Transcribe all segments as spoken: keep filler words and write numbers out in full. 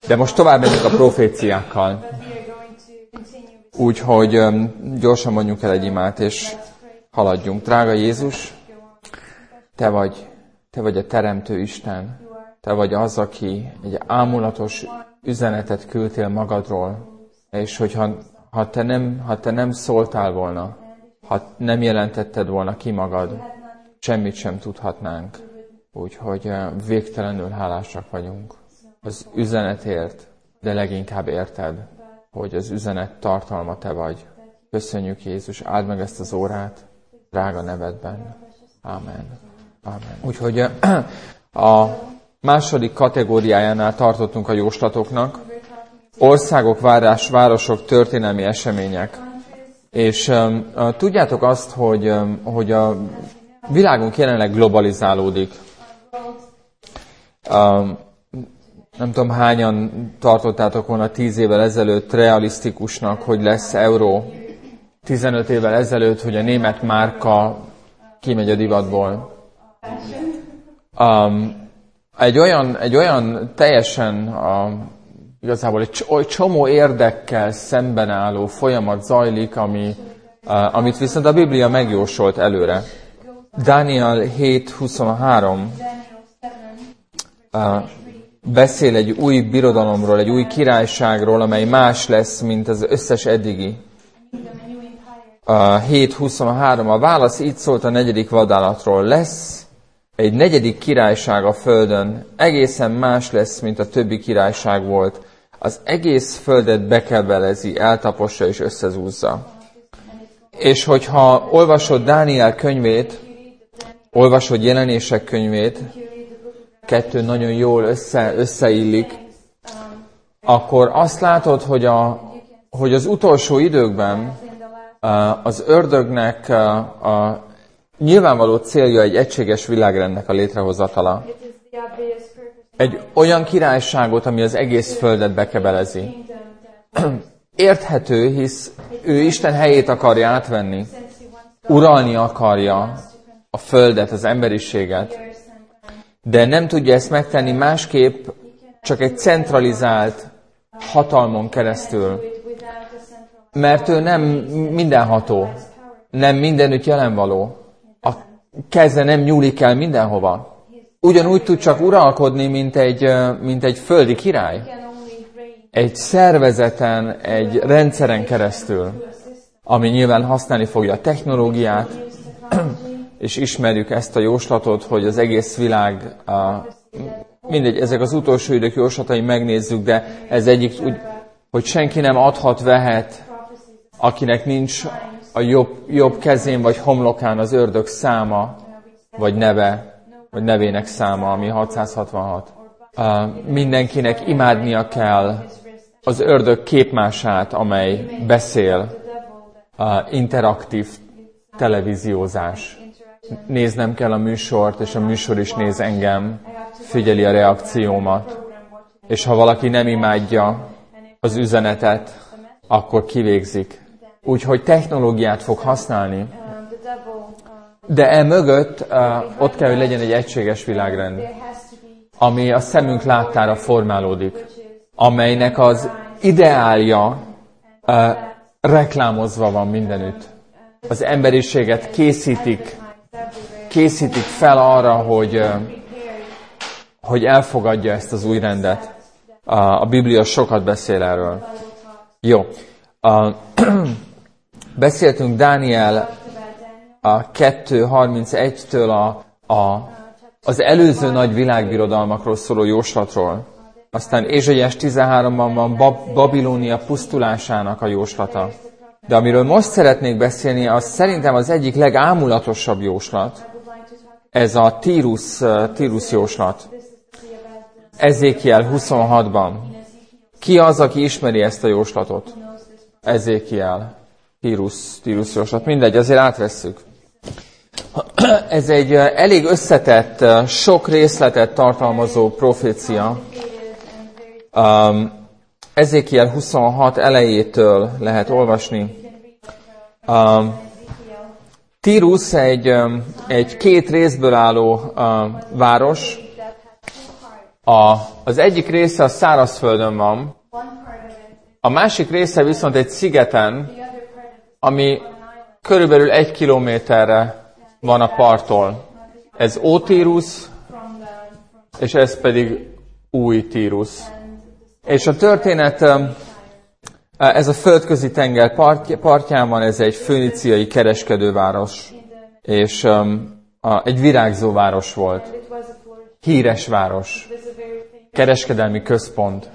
De most tovább megyünk a proféciákkal. Úgyhogy um, gyorsan mondjuk el egy imát, és haladjunk. Drága Jézus, Te vagy, Te vagy a Teremtő Isten. Te vagy az, aki egy ámulatos üzenetet küldtél magadról. És hogyha ha te, nem, ha te nem szóltál volna, ha nem jelentetted volna ki magad, semmit sem tudhatnánk. Úgyhogy végtelenül hálásak vagyunk az üzenetért, de leginkább érted, hogy az üzenet tartalma Te vagy. Köszönjük, Jézus, áld meg ezt az órát, drága nevedben. Ámen. Ámen. Úgyhogy a második kategóriájánál tartottunk a jóslatoknak. Országok, várás, városok, történelmi események. És um, tudjátok azt, hogy, um, hogy a világunk jelenleg globalizálódik. Um, nem tudom, hányan tartottátok volna tíz évvel ezelőtt realisztikusnak, hogy lesz euró. tizenöt évvel ezelőtt, hogy a német márka kimegy a divatból. Um, egy, olyan, egy olyan teljesen, um, igazából egy csomó érdekkel szemben álló folyamat zajlik, ami, uh, amit viszont a Biblia megjósolt előre. Dániel hét huszonhárom uh, beszél egy új birodalomról, egy új királyságról, amely más lesz, mint az összes eddigi. Uh, hét huszonhárom. A válasz így szólt a negyedik vadállatról. Lesz egy negyedik királyság a földön, egészen más lesz, mint a többi királyság volt. Az egész földet bekebelezi, eltapossa és összezúzza. És hogyha olvasod Dániel könyvét, olvasod Jelenések könyvét, kettő nagyon jól össze, összeillik, akkor azt látod, hogy, a, hogy az utolsó időkben az ördögnek a, a nyilvánvaló célja egy egységes világrendnek a létrehozatala. Egy olyan királyságot, ami az egész földet bekebelezi. Érthető, hisz ő Isten helyét akarja átvenni. Uralni akarja a földet, az emberiséget. De nem tudja ezt megtenni másképp, csak egy centralizált hatalmon keresztül. Mert ő nem mindenható, nem mindenütt jelenvaló. A keze nem nyúlik el mindenhova. Ugyanúgy tud csak uralkodni, mint egy, mint egy földi király. Egy szervezeten, egy rendszeren keresztül, ami nyilván használni fogja a technológiát, és ismerjük ezt a jóslatot, hogy az egész világ, a, mindegy, ezek az utolsó idők jóslatai megnézzük, de ez egyik úgy, hogy senki nem adhat, vehet, akinek nincs a jobb, jobb kezén vagy homlokán az ördög száma, vagy neve, vagy nevének száma, ami hatszázhatvanhat. Uh, mindenkinek imádnia kell az ördög képmását, amely beszél, uh, interaktív televíziózás. Néznem kell a műsort, és a műsor is néz engem, figyeli a reakciómat. És ha valaki nem imádja az üzenetet, akkor kivégzik. Úgyhogy technológiát fog használni. De e mögött uh, ott kell, hogy legyen egy egységes világrend, ami a szemünk láttára formálódik, amelynek az ideálja uh, reklámozva van mindenütt. Az emberiséget készítik, készítik fel arra, hogy, uh, hogy elfogadja ezt az új rendet. Uh, a Biblia sokat beszél erről. Jó. Uh, beszéltünk Dániel a kettő harmincegytől a, a, az előző nagy világbirodalmakról szóló jóslatról. Aztán Ézsaiás tizenháromban van Bab- Babilónia pusztulásának a jóslata. De amiről most szeretnék beszélni, az szerintem az egyik legámulatosabb jóslat. Ez a Tírus, Tírus jóslat. Ezékiel huszonhatban. Ki az, aki ismeri ezt a jóslatot? Ezékiel. Tírus, Tírus jóslat. Mindegy, azért átvesszük. Ez egy elég összetett, sok részletet tartalmazó profécia. Um, Ezékiel huszonhat elejétől lehet olvasni. Um, Tírus egy, egy két részből álló uh, város. A, az egyik része a szárazföldön van, a másik része viszont egy szigeten, ami körülbelül egy kilométerre van a parttól. Ez Ó-Tírus, és ez pedig Új-Tírus. És a történet, ez a földközi tenger partján van, ez egy föníciai kereskedőváros, és egy virágzó város volt. Híres város. Kereskedelmi központ.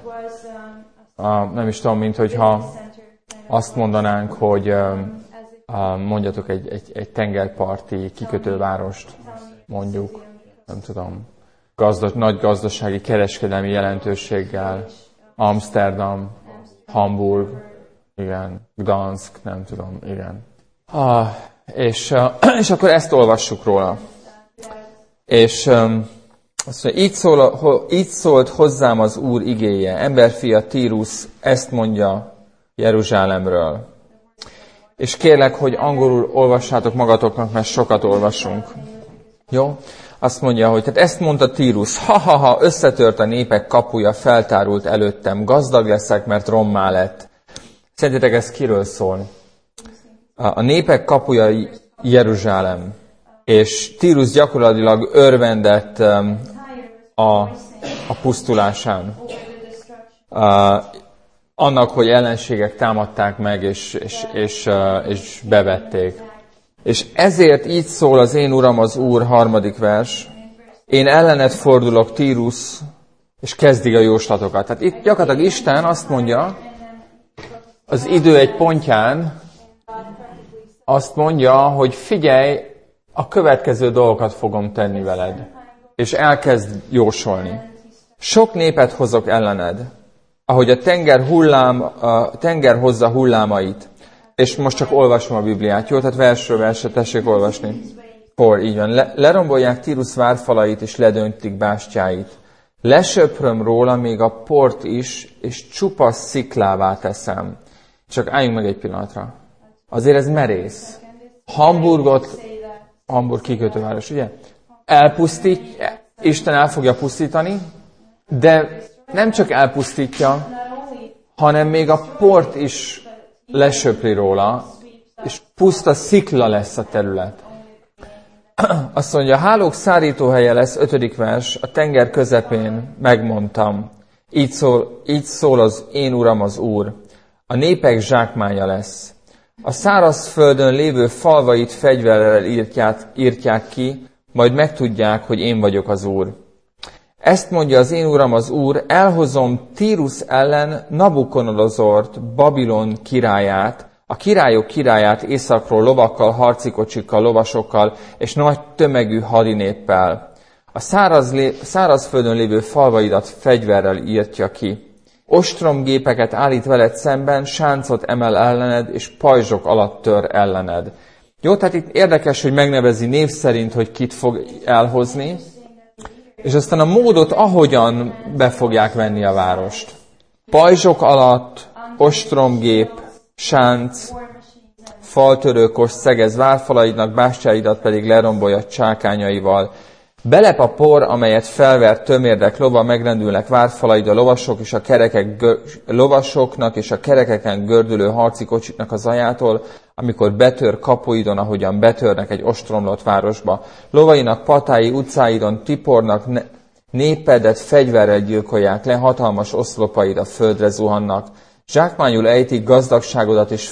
Nem is tudom, mint hogyha azt mondanánk, hogy mondjatok egy, egy, egy tengerparti kikötővárost, mondjuk, nem tudom, gazdas, nagy gazdasági kereskedelmi jelentőséggel, Amsterdam, Hamburg, igen, Gdansk, nem tudom, igen. Ah, és, és akkor ezt olvassuk róla. És azt mondja, így, szól, így szólt hozzám az Úr igéje, emberfia Tírus ezt mondja Jeruzsálemről. És kérlek, hogy angolul olvassátok magatoknak, mert sokat olvasunk. Jó? Azt mondja, hogy tehát ezt mondta Tírus, ha-ha-ha, összetört a népek kapuja, feltárult előttem, gazdag leszek, mert rommá lett. Szerintetek ez kiről szól? A népek kapuja Jeruzsálem, és Tírus gyakorlatilag örvendett a, a pusztulásán. A, annak, hogy ellenségek támadták meg, és, és, és, és bevették. És ezért így szól az én Uram, az Úr, harmadik vers. Én ellened fordulok, Tírus, és kezdik a jóslatokat. Tehát itt gyakorlatilag Isten azt mondja, az idő egy pontján azt mondja, hogy figyelj, a következő dolgokat fogom tenni veled. És elkezd jósolni. Sok népet hozok ellened, ahogy a tenger, hullám, a tenger hozza hullámait. És most csak olvasom a Bibliát, jó? Tehát versről versre tessék olvasni. For, így van. Le, lerombolják Tírus várfalait, és ledöntik bástyáit. Lesöpröm róla még a port is, és csupasz sziklává teszem. Csak álljunk meg egy pillanatra. Azért ez merész. Hamburgot, Hamburg kikötőváros, ugye? Elpusztít, Isten el fogja pusztítani, de nem csak elpusztítja, hanem még a port is lesöpri róla, és puszta szikla lesz a terület. Azt mondja, a hálók szárítóhelye lesz, ötödik vers, a tenger közepén megmondtam. Így szól, így szól az én Uram, az Úr. A népek zsákmánya lesz. A szárazföldön lévő falvait fegyverrel írtják, írtják ki, majd megtudják, hogy én vagyok az Úr. Ezt mondja az én Uram, az Úr, elhozom Tírus ellen Nabukodonozort, Babilon királyát, a királyok királyát északról lovakkal, harcikocsikkal, lovasokkal és nagy tömegű hadinéppel. A száraz lé, szárazföldön lévő falvaidat fegyverrel írtja ki. Ostromgépeket állít veled szemben, sáncot emel ellened, és pajzsok alatt tör ellened. Jó, tehát itt érdekes, hogy megnevezi név szerint, hogy kit fog elhozni, és aztán a módot, ahogyan be fogják venni a várost. Pajzsok ostromgép, sánc, faltörőkos szegez várfalaidnak, bástyáidat pedig lerombolja csákányaival. Belep a por, amelyet felvert tömérdek lova, megrendülnek várfalaid a lovasok és a kerekek gör, lovasoknak és a kerekeken gördülő harci kocsiknak az ajától, amikor betör kapuidon, ahogyan betörnek egy ostromlott városba. Lovainak patái utcáidon tipornak, ne, népedet fegyverrel gyilkolják le, hatalmas oszlopaid a földre zuhannak. Zsákmányul ejtik gazdagságodat, és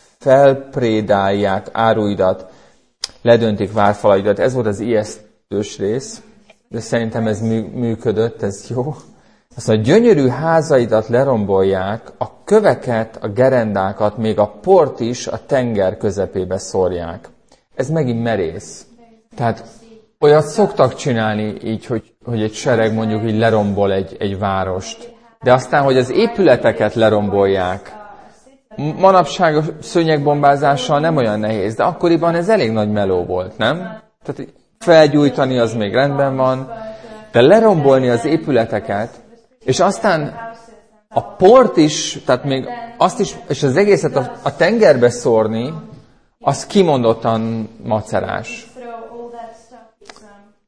felprédálják áruidat, ledöntik várfalaidat. Ez volt az ijesztős rész, de szerintem ez működött, ez jó. Azt mondja, gyönyörű házaidat lerombolják, a köveket, a gerendákat, még a port is a tenger közepébe szórják. Ez megint merész. Tehát olyat szoktak csinálni így, hogy, hogy egy sereg mondjuk így lerombol egy, egy várost. De aztán, hogy az épületeket lerombolják, manapság a szőnyegbombázással nem olyan nehéz, de akkoriban ez elég nagy meló volt, nem? Tehát felgyújtani az még rendben van, de lerombolni az épületeket, és aztán a port is, tehát még azt is, és az egészet a, a tengerbe szórni, az kimondottan macerás.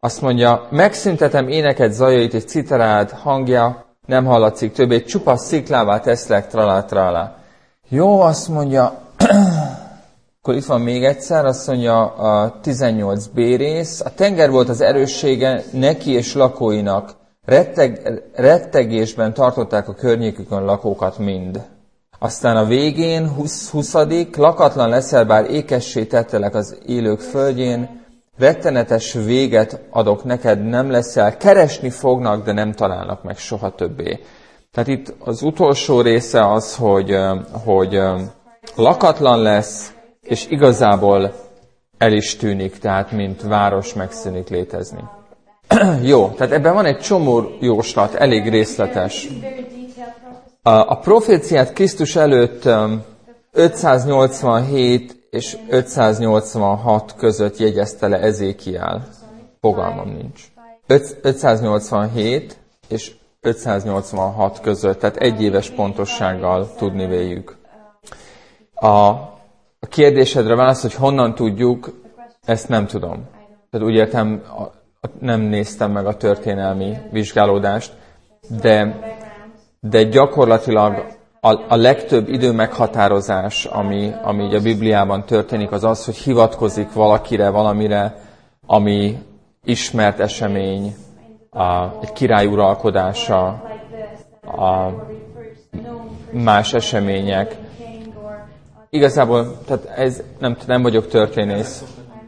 azt mondja, megszüntetem éneket, zajait és citerád hangja, nem hallatszik többé, csupasz sziklává teszlek, tralá, tralá. Jó, azt mondja, akkor itt van még egyszer, azt mondja a tizennyolc B rész. A tenger volt az erőssége neki és lakóinak. Retteg, rettegésben tartották a környékükön lakókat mind. Aztán a végén, huszadik lakatlan leszel, bár ékessé tettelek az élők földjén, rettenetes véget adok neked, nem leszel, keresni fognak, de nem találnak meg soha többé. Tehát itt az utolsó része az, hogy, hogy lakatlan lesz, és igazából el is tűnik, tehát mint város megszűnik létezni. Jó, tehát ebben van egy csomó jóslat, elég részletes. A, a proféciát Krisztus előtt ötszáznyolcvanhét és ötszáznyolcvanhat között jegyezte le Ezékiel. Fogalmam nincs. ötszáznyolcvanhét és ötszáznyolcvanhat között, tehát egy éves pontossággal tudni véljük. A, a kérdésedre válasz, hogy honnan tudjuk, ezt nem tudom. Tehát úgy értem, nem néztem meg a történelmi vizsgálódást, de, de gyakorlatilag a, a legtöbb idő meghatározás, ami, ami így a Bibliában történik, az az, hogy hivatkozik valakire, valamire, ami ismert esemény, a, egy király uralkodása, a más események. Igazából, tehát ez, nem, nem vagyok történész.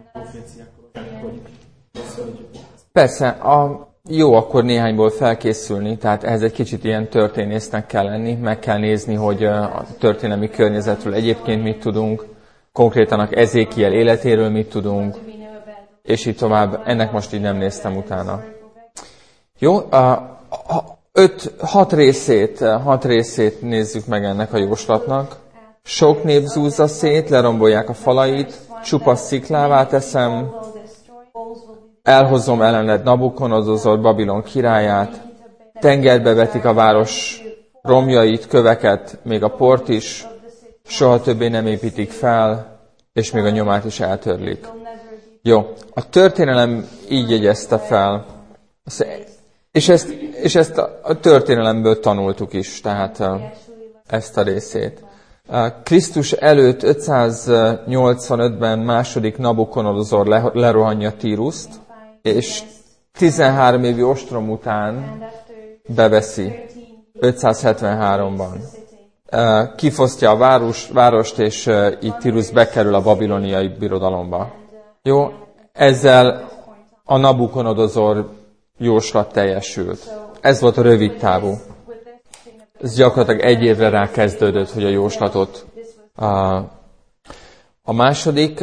Persze, a, jó akkor néhányból felkészülni, tehát ehhez egy kicsit ilyen történésznek kell lenni, meg kell nézni, hogy a történelmi környezetről egyébként mit tudunk, konkrétan a Ezékiel életéről mit tudunk, és így tovább. Ennek most így nem néztem utána. Jó, a, öt, hat részét, hat részét nézzük meg ennek a jóslatnak. Sok nép zúzza szét, lerombolják a falait, csupasz sziklává teszem, elhozom ellened Nabukodonozor, Babilon királyát, tengerbe vetik a város romjait, köveket, még a port is, soha többé nem építik fel, és még a nyomát is eltörlik. Jó, a történelem így jegyezte fel, és ezt, és ezt a történelemből tanultuk is, tehát ezt a részét. Krisztus előtt ötszáznyolcvanötben második Nabukodonozor lerohanja Tíruszt, és tizenhárom évi ostrom után beveszi, ötszázhetvenháromban. Kifosztja a város, várost, és így Tírus bekerül a babiloniai birodalomba. Jó, ezzel a Nabukodonozor jóslat teljesült. Ez volt a rövid távú. Ez gyakorlatilag egy évre rá kezdődött, hogy a jóslatot. A második,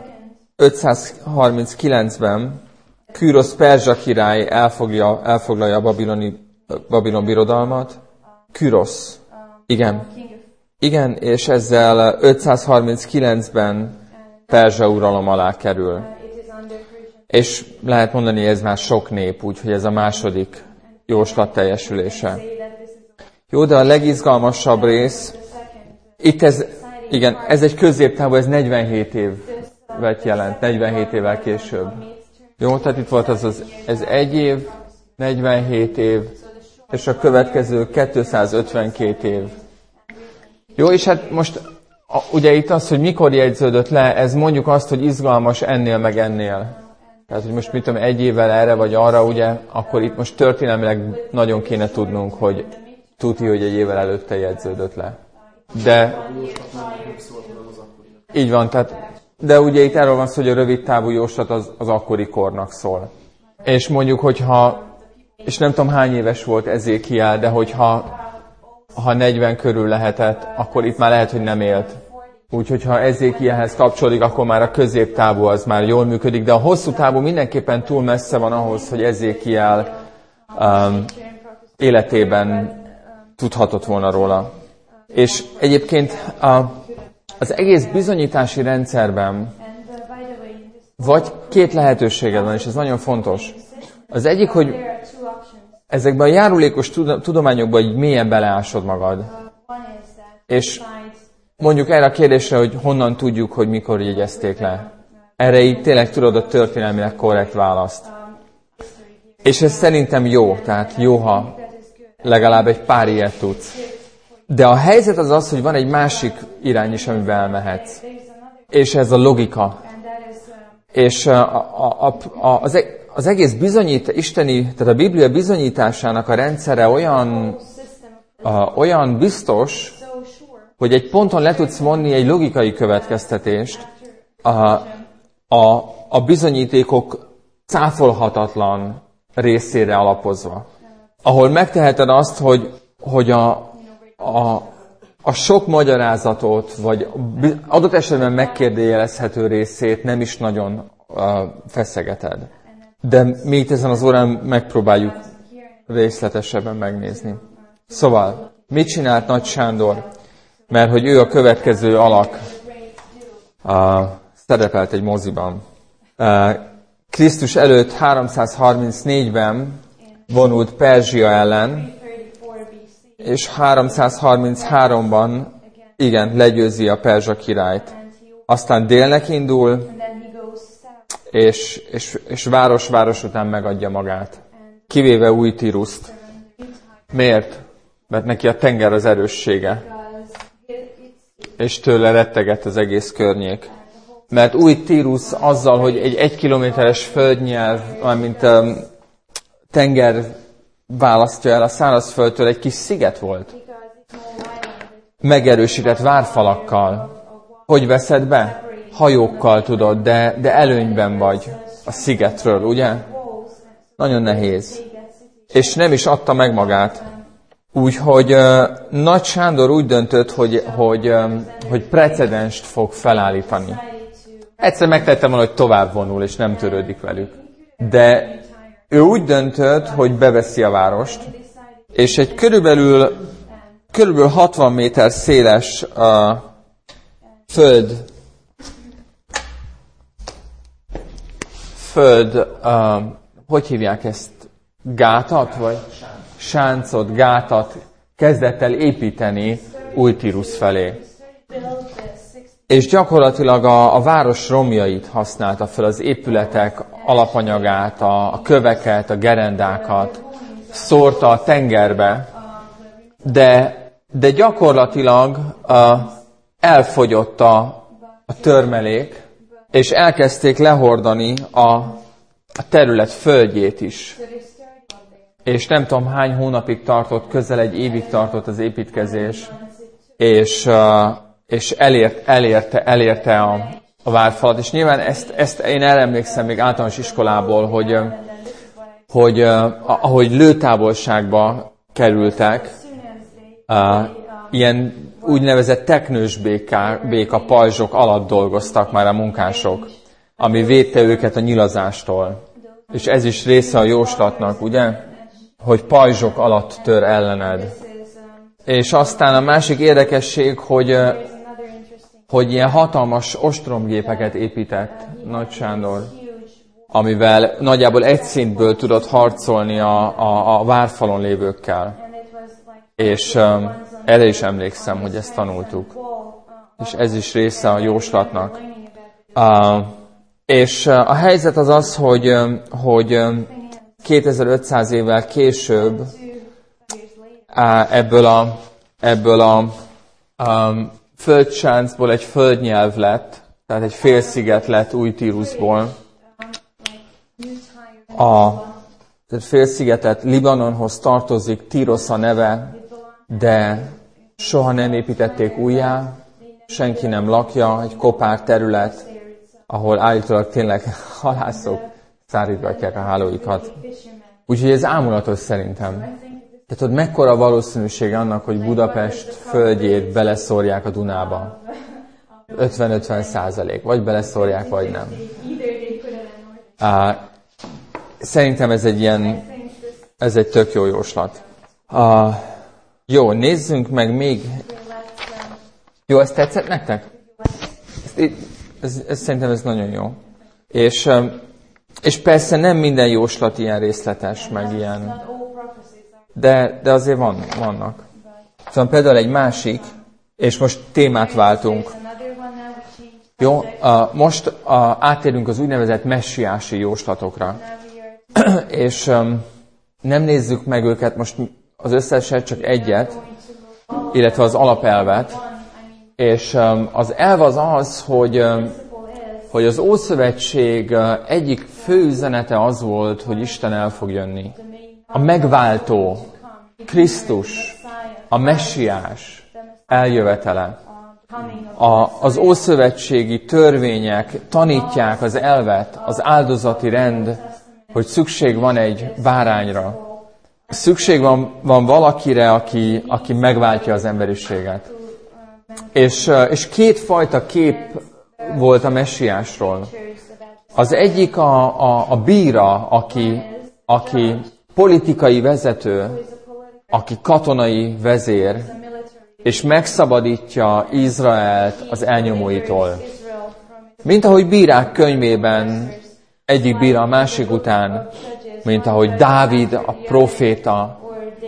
ötszázharminckilencben Kürosz perzsa király elfogja, elfoglalja a babiloni, Babilon birodalmat. Kürosz. Igen. Igen, és ezzel ötszázharminckilencben perzsa uralom alá kerül. És lehet mondani, ez már sok nép, úgyhogy ez a második jóslat teljesülése. Jó, de a legizgalmasabb rész, itt ez, igen, ez egy középtávú, ez negyvenhét évet jelent, negyvenhét évvel később. Jó, tehát itt volt az, az ez egy év, negyvenhét év, és a következő kétszázötvenkét év. Jó, és hát most a, ugye itt az, hogy mikor jegyződött le, ez mondjuk azt, hogy izgalmas ennél meg ennél. Tehát, hogy most mit tudom, egy évvel erre vagy arra, ugye, akkor itt most történelmileg nagyon kéne tudnunk, hogy tuti, hogy egy évvel előtte jegyződött le. De így van, tehát, de ugye itt erről van szó, hogy a rövid távú jóslat az, az akkori kornak szól. És mondjuk, hogyha, és nem tudom hány éves volt Ezékiel, de hogyha ha negyven körül lehetett, akkor itt már lehet, hogy nem élt. Úgyhogy ha Ezékielhez kapcsolódik, akkor már a középtávú az már jól működik, de a hosszú távú mindenképpen túl messze van ahhoz, hogy Ezékiel um, életében tudhatott volna róla. És egyébként a, az egész bizonyítási rendszerben vagy két lehetőséged van, és ez nagyon fontos. Az egyik, hogy ezekben a járulékos tudományokban így mélyen beleásod magad. És mondjuk erre a kérdésre, hogy honnan tudjuk, hogy mikor jegyezték le. Erre így tényleg tudod a történelmileg korrekt választ. És ez szerintem jó, tehát jó, ha legalább egy pár ilyet tudsz. De a helyzet az az, hogy van egy másik irány is, amivel elmehetsz. És ez a logika. És a, a, a, az, az egész bizonyít, isteni, tehát a Biblia bizonyításának a rendszere olyan, a, olyan biztos, hogy egy ponton le tudsz vonni egy logikai következtetést a, a, a bizonyítékok cáfolhatatlan részére alapozva. Ahol megteheted azt, hogy, hogy a, a, a sok magyarázatot, vagy adott esetben megkérdőjelezhető részét nem is nagyon uh, feszegeted. De mi itt ezen az órán megpróbáljuk részletesebben megnézni. Szóval, mit csinált Nagy Sándor? Mert hogy ő a következő alak uh, szerepelt egy moziban. Uh, Krisztus előtt háromszázharmincnégyben vonult Perzsia ellen, és háromszázharmincháromban igen, legyőzi a perzsa királyt. Aztán délnek indul, és, és, és város-város után megadja magát. Kivéve Új Tíruszt. Miért? Mert neki a tenger az erőssége. És tőle rettegett az egész környék. Mert Új Tírus azzal, hogy egy egy kilométeres földnyelv, mint um, tenger választja el a szárazföldtől, egy kis sziget volt. Megerősített várfalakkal. Hogy veszed be? Hajókkal tudod, de, de előnyben vagy a szigetről, ugye? Nagyon nehéz. És nem is adta meg magát. Úgyhogy uh, Nagy Sándor úgy döntött, hogy, hogy, um, hogy precedenst fog felállítani. Egyszer megtettem volna, hogy tovább vonul, és nem törődik velük. De ő úgy döntött, hogy beveszi a várost, és egy körülbelül, körülbelül hatvan méter széles uh, föld, föld, uh, hogy hívják ezt? Gátat, vagy sáncot, gátat kezdett el építeni Új Tírus felé. És gyakorlatilag a, a város romjait használta fel, az épületek alapanyagát, a, a köveket, a gerendákat, szórta a tengerbe, de, de gyakorlatilag uh, elfogyott a, a törmelék, és elkezdték lehordani a, a terület földjét is. És nem tudom hány hónapig tartott, közel egy évig tartott az építkezés, és, uh, és elért, elérte, elérte a, a várfalat. És nyilván ezt, ezt én emlékszem még általános iskolából, hogy, hogy uh, ahogy lőtávolságba kerültek, uh, ilyen úgynevezett teknős béka, béka pajzsok alatt dolgoztak már a munkások, ami védte őket a nyilazástól. És ez is része a jóslatnak, ugye? Hogy pajzsok alatt tör ellened. És aztán a másik érdekesség, hogy, hogy ilyen hatalmas ostromgépeket épített Nagy Sándor, amivel nagyjából egy szintből tudott harcolni a, a, a várfalon lévőkkel. És um, erre is emlékszem, hogy ezt tanultuk. És ez is része a jóslatnak. Uh, és uh, a helyzet az az, hogy, um, hogy um, kétezer-ötszáz évvel később uh, ebből a, ebből a um, földsáncból egy földnyelv lett, tehát egy félsziget lett Új Tírusból. A tehát félszigetet Libanonhoz tartozik, Tírosz a neve, de soha nem építették újjá, senki nem lakja, egy kopár terület, ahol állítólag tényleg halászok szárítgatják a hálóikat. Úgyhogy ez ámulatos szerintem. Tehát tudod, mekkora valószínűség annak, hogy Budapest földjét beleszórják a Dunába? ötven-ötven százalék. Vagy beleszórják, vagy nem. Uh, szerintem ez egy ilyen, ez egy tök jó jóslat. Uh, jó, nézzünk meg még. Jó, ez tetszett nektek? Ez, ez, ez, szerintem ez nagyon jó. És, um, és persze nem minden jóslat ilyen részletes, meg ilyen. De, de azért van, vannak. Szóval például egy másik, és most témát váltunk. Jó, uh, most uh, átérünk az úgynevezett messiási jóslatokra. és um, nem nézzük meg őket most az összeset, csak egyet, illetve az alapelvet. És um, az elv az az, hogy, um, hogy az Ószövetség uh, egyik fő üzenete az volt, hogy Isten el fog jönni. A megváltó, Krisztus, a messiás eljövetele. A, az ószövetségi törvények tanítják az elvet, az áldozati rend, hogy szükség van egy bárányra. Szükség van, van valakire, aki, aki megváltja az emberiséget. És, és kétfajta kép volt a messiásról. Az egyik a, a, a bíra, aki, aki politikai vezető, aki katonai vezér, és megszabadítja Izraelt az elnyomóitól. Mint ahogy bírák könyvében egyik bíra a másik után, mint ahogy Dávid, a proféta,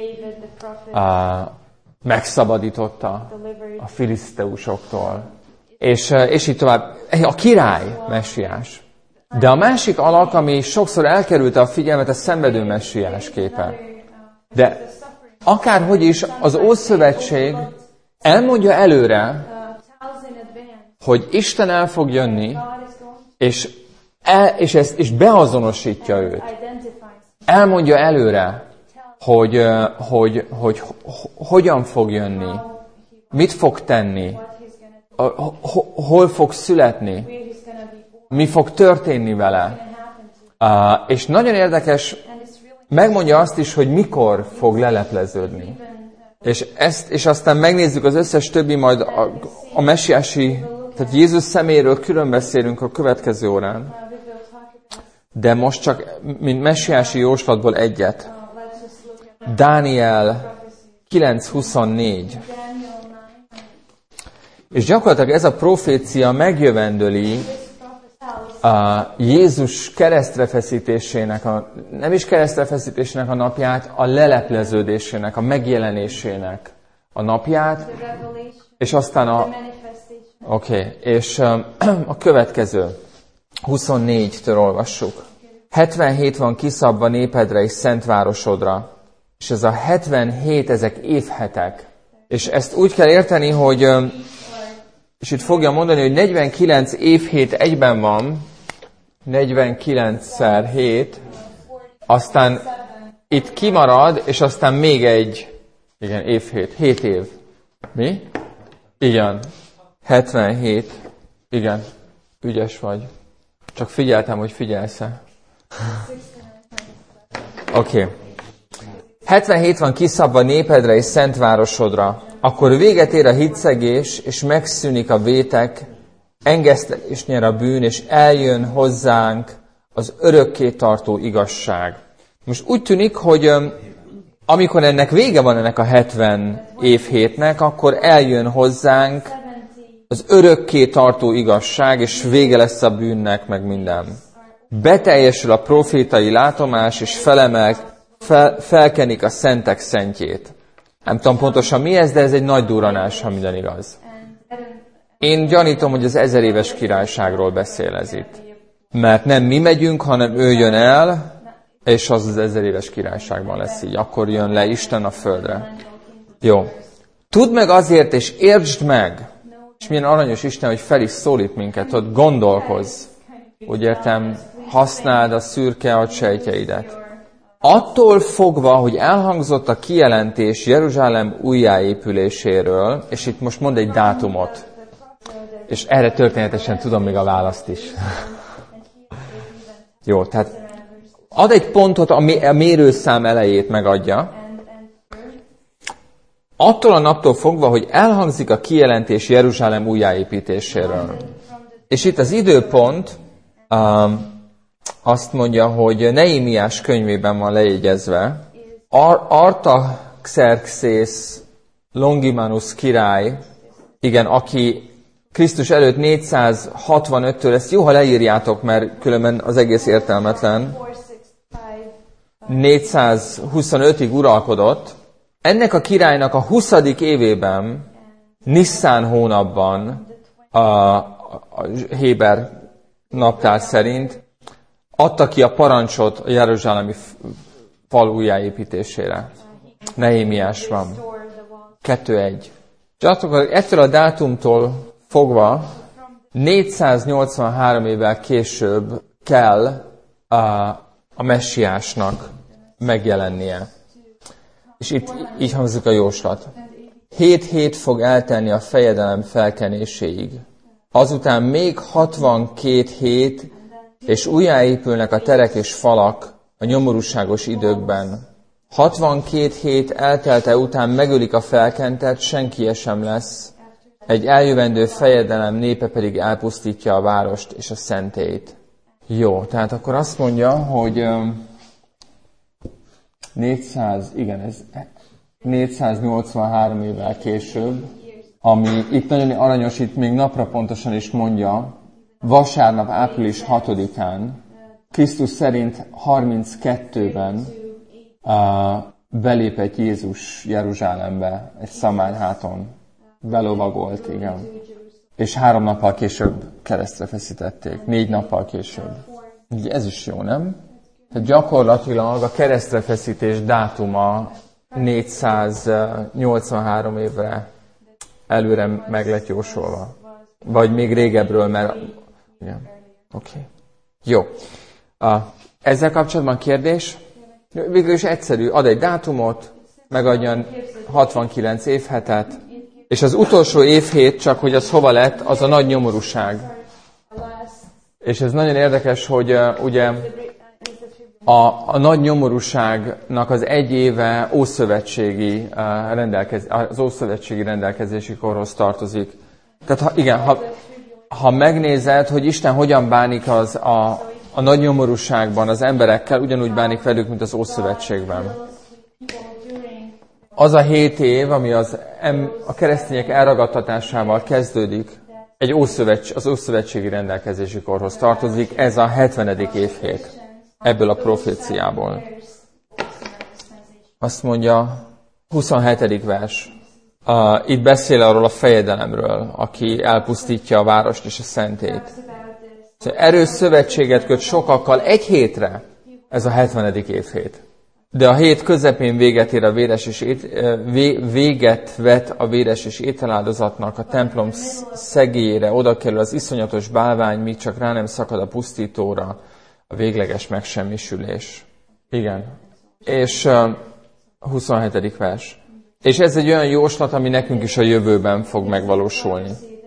a, megszabadította a filiszteusoktól. És, és így tovább. A király messiás. De a másik alak, ami sokszor elkerülte a figyelmet, a szenvedő messiás képe. De akárhogy is az Ószövetség elmondja előre, hogy Isten el fog jönni, és, el, és, ezt, és beazonosítja őt. Elmondja előre, hogy, hogy, hogy, hogy hogyan fog jönni, mit fog tenni, hol fog születni, mi fog történni vele. És nagyon érdekes, megmondja azt is, hogy mikor fog lelepleződni. És, ezt, és aztán megnézzük az összes többi, majd a, a messiási, tehát Jézus személyéről külön beszélünk a következő órán. De most csak, mint messiási jóslatból egyet. Dániel kilenc huszonnégy. És gyakorlatilag ez a profécia megjövendöli a Jézus keresztrefeszítésének, a, nem is keresztrefeszítésének a napját, a lelepleződésének, a megjelenésének a napját, és aztán a... Oké, okay, és um, a következő, huszonnégytől olvassuk. hetvenhét van kiszabva népedre és szentvárosodra, és ez a hetvenhét, ezek évhetek. És ezt úgy kell érteni, hogy, és itt fogja mondani, hogy negyvenkilenc évhét egyben van, negyvenkilencszer hét, aztán itt kimarad, és aztán még egy, igen, évhét, hét év. Mi? Igen, hetvenhét, igen, ügyes vagy. Csak figyeltem, hogy figyelsz-e. Oké. Okay. hetvenhét van kiszabva népedre és szentvárosodra, akkor véget ér a hitszegés, és megszűnik a vétek, engesztelés nyer a bűn, és eljön hozzánk az örökké tartó igazság. Most úgy tűnik, hogy amikor ennek vége van ennek a hetven évhétnek, akkor eljön hozzánk az örökké tartó igazság, és vége lesz a bűnnek, meg minden. Beteljesül a profétai látomás, és felemel, fel, felkenik a szentek szentjét. Nem tudom pontosan mi ez, de ez egy nagy durranás, ha minden igaz. Én gyanítom, hogy az ezer éves királyságról beszél ez itt. Mert nem mi megyünk, hanem ő jön el, és az az ezer éves királyságban lesz így. Akkor jön le Isten a földre. Jó. Tudd meg azért, és értsd meg, és milyen aranyos Isten, hogy fel is szólít minket, hogy gondolkozz. Úgy értem, használd a szürke agysejtjeidet. Attól fogva, hogy elhangzott a kijelentés Jeruzsálem újjáépüléséről, és itt most mond egy dátumot, és erre történetesen tudom még a választ is. Jó, tehát ad egy pontot, a mérőszám elejét megadja. Attól a naptól fogva, hogy elhangzik a kijelentés Jeruzsálem újjáépítéséről. És itt az időpont um, azt mondja, hogy Nehémiás könyvében van lejegyezve, Ar- Artaxerxes Longimanus király, igen, aki Krisztus előtt négyszázhatvanöttől, ezt jó, ha leírjátok, mert különben az egész értelmetlen, négyszázhuszonötig uralkodott. Ennek a királynak a huszadik évében, Nisszán hónapban, a, a Héber naptár szerint, adta ki a parancsot a jeruzsálemi fal újjáépítésére. Nehémiás van. kettő egy. És akkor ettől a dátumtól fogva négyszáznyolcvanhárom évvel később kell a, a messiásnak megjelennie. És itt így hangzik a jóslat. Hét hét fog eltelni a fejedelem felkenéséig. Azután még hatvankét hét, és újjáépülnek a terek és falak a nyomorúságos időkben. hatvankét hét eltelte után megölik a felkentet, senki sem lesz. Egy eljövendő fejedelem népe pedig elpusztítja a várost és a szentélyt. Jó, tehát akkor azt mondja, hogy négyszáz, igen, ez négyszáznyolcvanhárom évvel később, ami itt nagyon aranyos, itt még napra pontosan is mondja, vasárnap április hatodikán, Krisztus szerint harminckettőben uh, belépett Jézus Jeruzsálembe egy szamárháton. Belovagolt, igen. És három nappal később keresztre feszítették. Négy nappal később. Így ez is jó, nem? Tehát gyakorlatilag a keresztre feszítés dátuma négyszáznyolcvanhárom évre előre meg lett jósolva. Vagy még régebről, mert... Igen. Oké. Okay. Jó. Uh, ezzel kapcsolatban kérdés? Végül is egyszerű. Ad egy dátumot, megadjan hatvankilenc évhetet, és az utolsó évhét, csak hogy az hova lett, az a nagy nyomorúság. És ez nagyon érdekes, hogy uh, ugye a, a nagy nyomorúságnak az egy éve ószövetségi, uh, rendelkez, az ószövetségi rendelkezési korhoz tartozik. Tehát ha, igen, ha, ha megnézed, hogy Isten hogyan bánik az a, a nagy nyomorúságban az emberekkel, ugyanúgy bánik velük, mint az Ószövetségben. Az a hét év, ami az, a keresztények elragadtatásával kezdődik, egy ószövetség, az ószövetségi rendelkezési korhoz tartozik, ez a hetvenedik évhét ebből a proféciából. Azt mondja, huszonhetedik vers. Uh, itt beszél arról a fejedelemről, aki elpusztítja a várost és a szentélyt. Erős szövetséget köt sokakkal egy hétre, ez a hetvenedik évhét. De a hét közepén véget ér a véres és ét, véget vet a véres és ételáldozatnak, a templom szegélyére oda kerül az iszonyatos bálvány, míg csak rá nem szakad a pusztítóra a végleges megsemmisülés. Igen. És uh, huszonhetedik vers. És ez egy olyan jóslat, ami nekünk is a jövőben fog megvalósulni.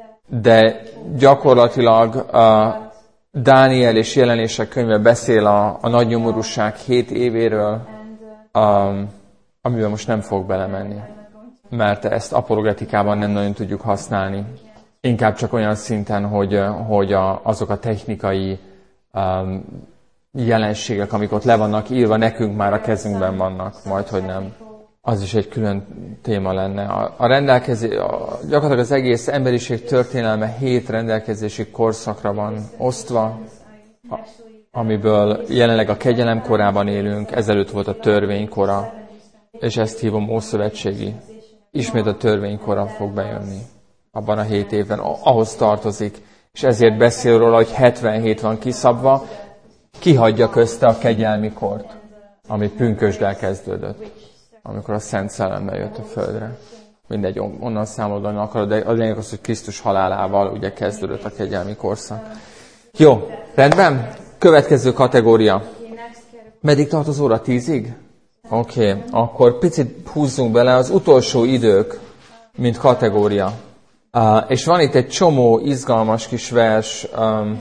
De gyakorlatilag a Dániel és Jelenések könyve beszél a, a nagy nyomorúság hét évéről, a, amiben most nem fog belemenni. Mert ezt apologetikában nem nagyon tudjuk használni. Inkább csak olyan szinten, hogy, hogy a, azok a technikai um, jelenségek, amik ott le vannak írva, nekünk már a kezünkben vannak, majd hogy nem. Az is egy külön téma lenne. A, a rendelkezés, a, gyakorlatilag az egész emberiség történelme hét rendelkezési korszakra van osztva, a, amiből jelenleg a kegyelem korában élünk, ezelőtt volt a törvénykora, és ezt hívom ószövetségi. Ismét a törvénykora fog bejönni abban a hét évben, ahhoz tartozik, és ezért beszél róla, hogy hetvenhét van kiszabva, kihagyja közte a kegyelmi kort, ami pünkösddel kezdődött, amikor a Szent Szellem bejött a földre. Mindegy, onnan számolni akarod, de a lényeg az, hogy Krisztus halálával ugye kezdődött a kegyelmi korszak. Jó, rendben? Következő kategória. Meddig tart az óra? Tízig? Oké, okay. Akkor picit húzzunk bele az utolsó idők, mint kategória. Uh, és van itt egy csomó izgalmas kis vers. Um,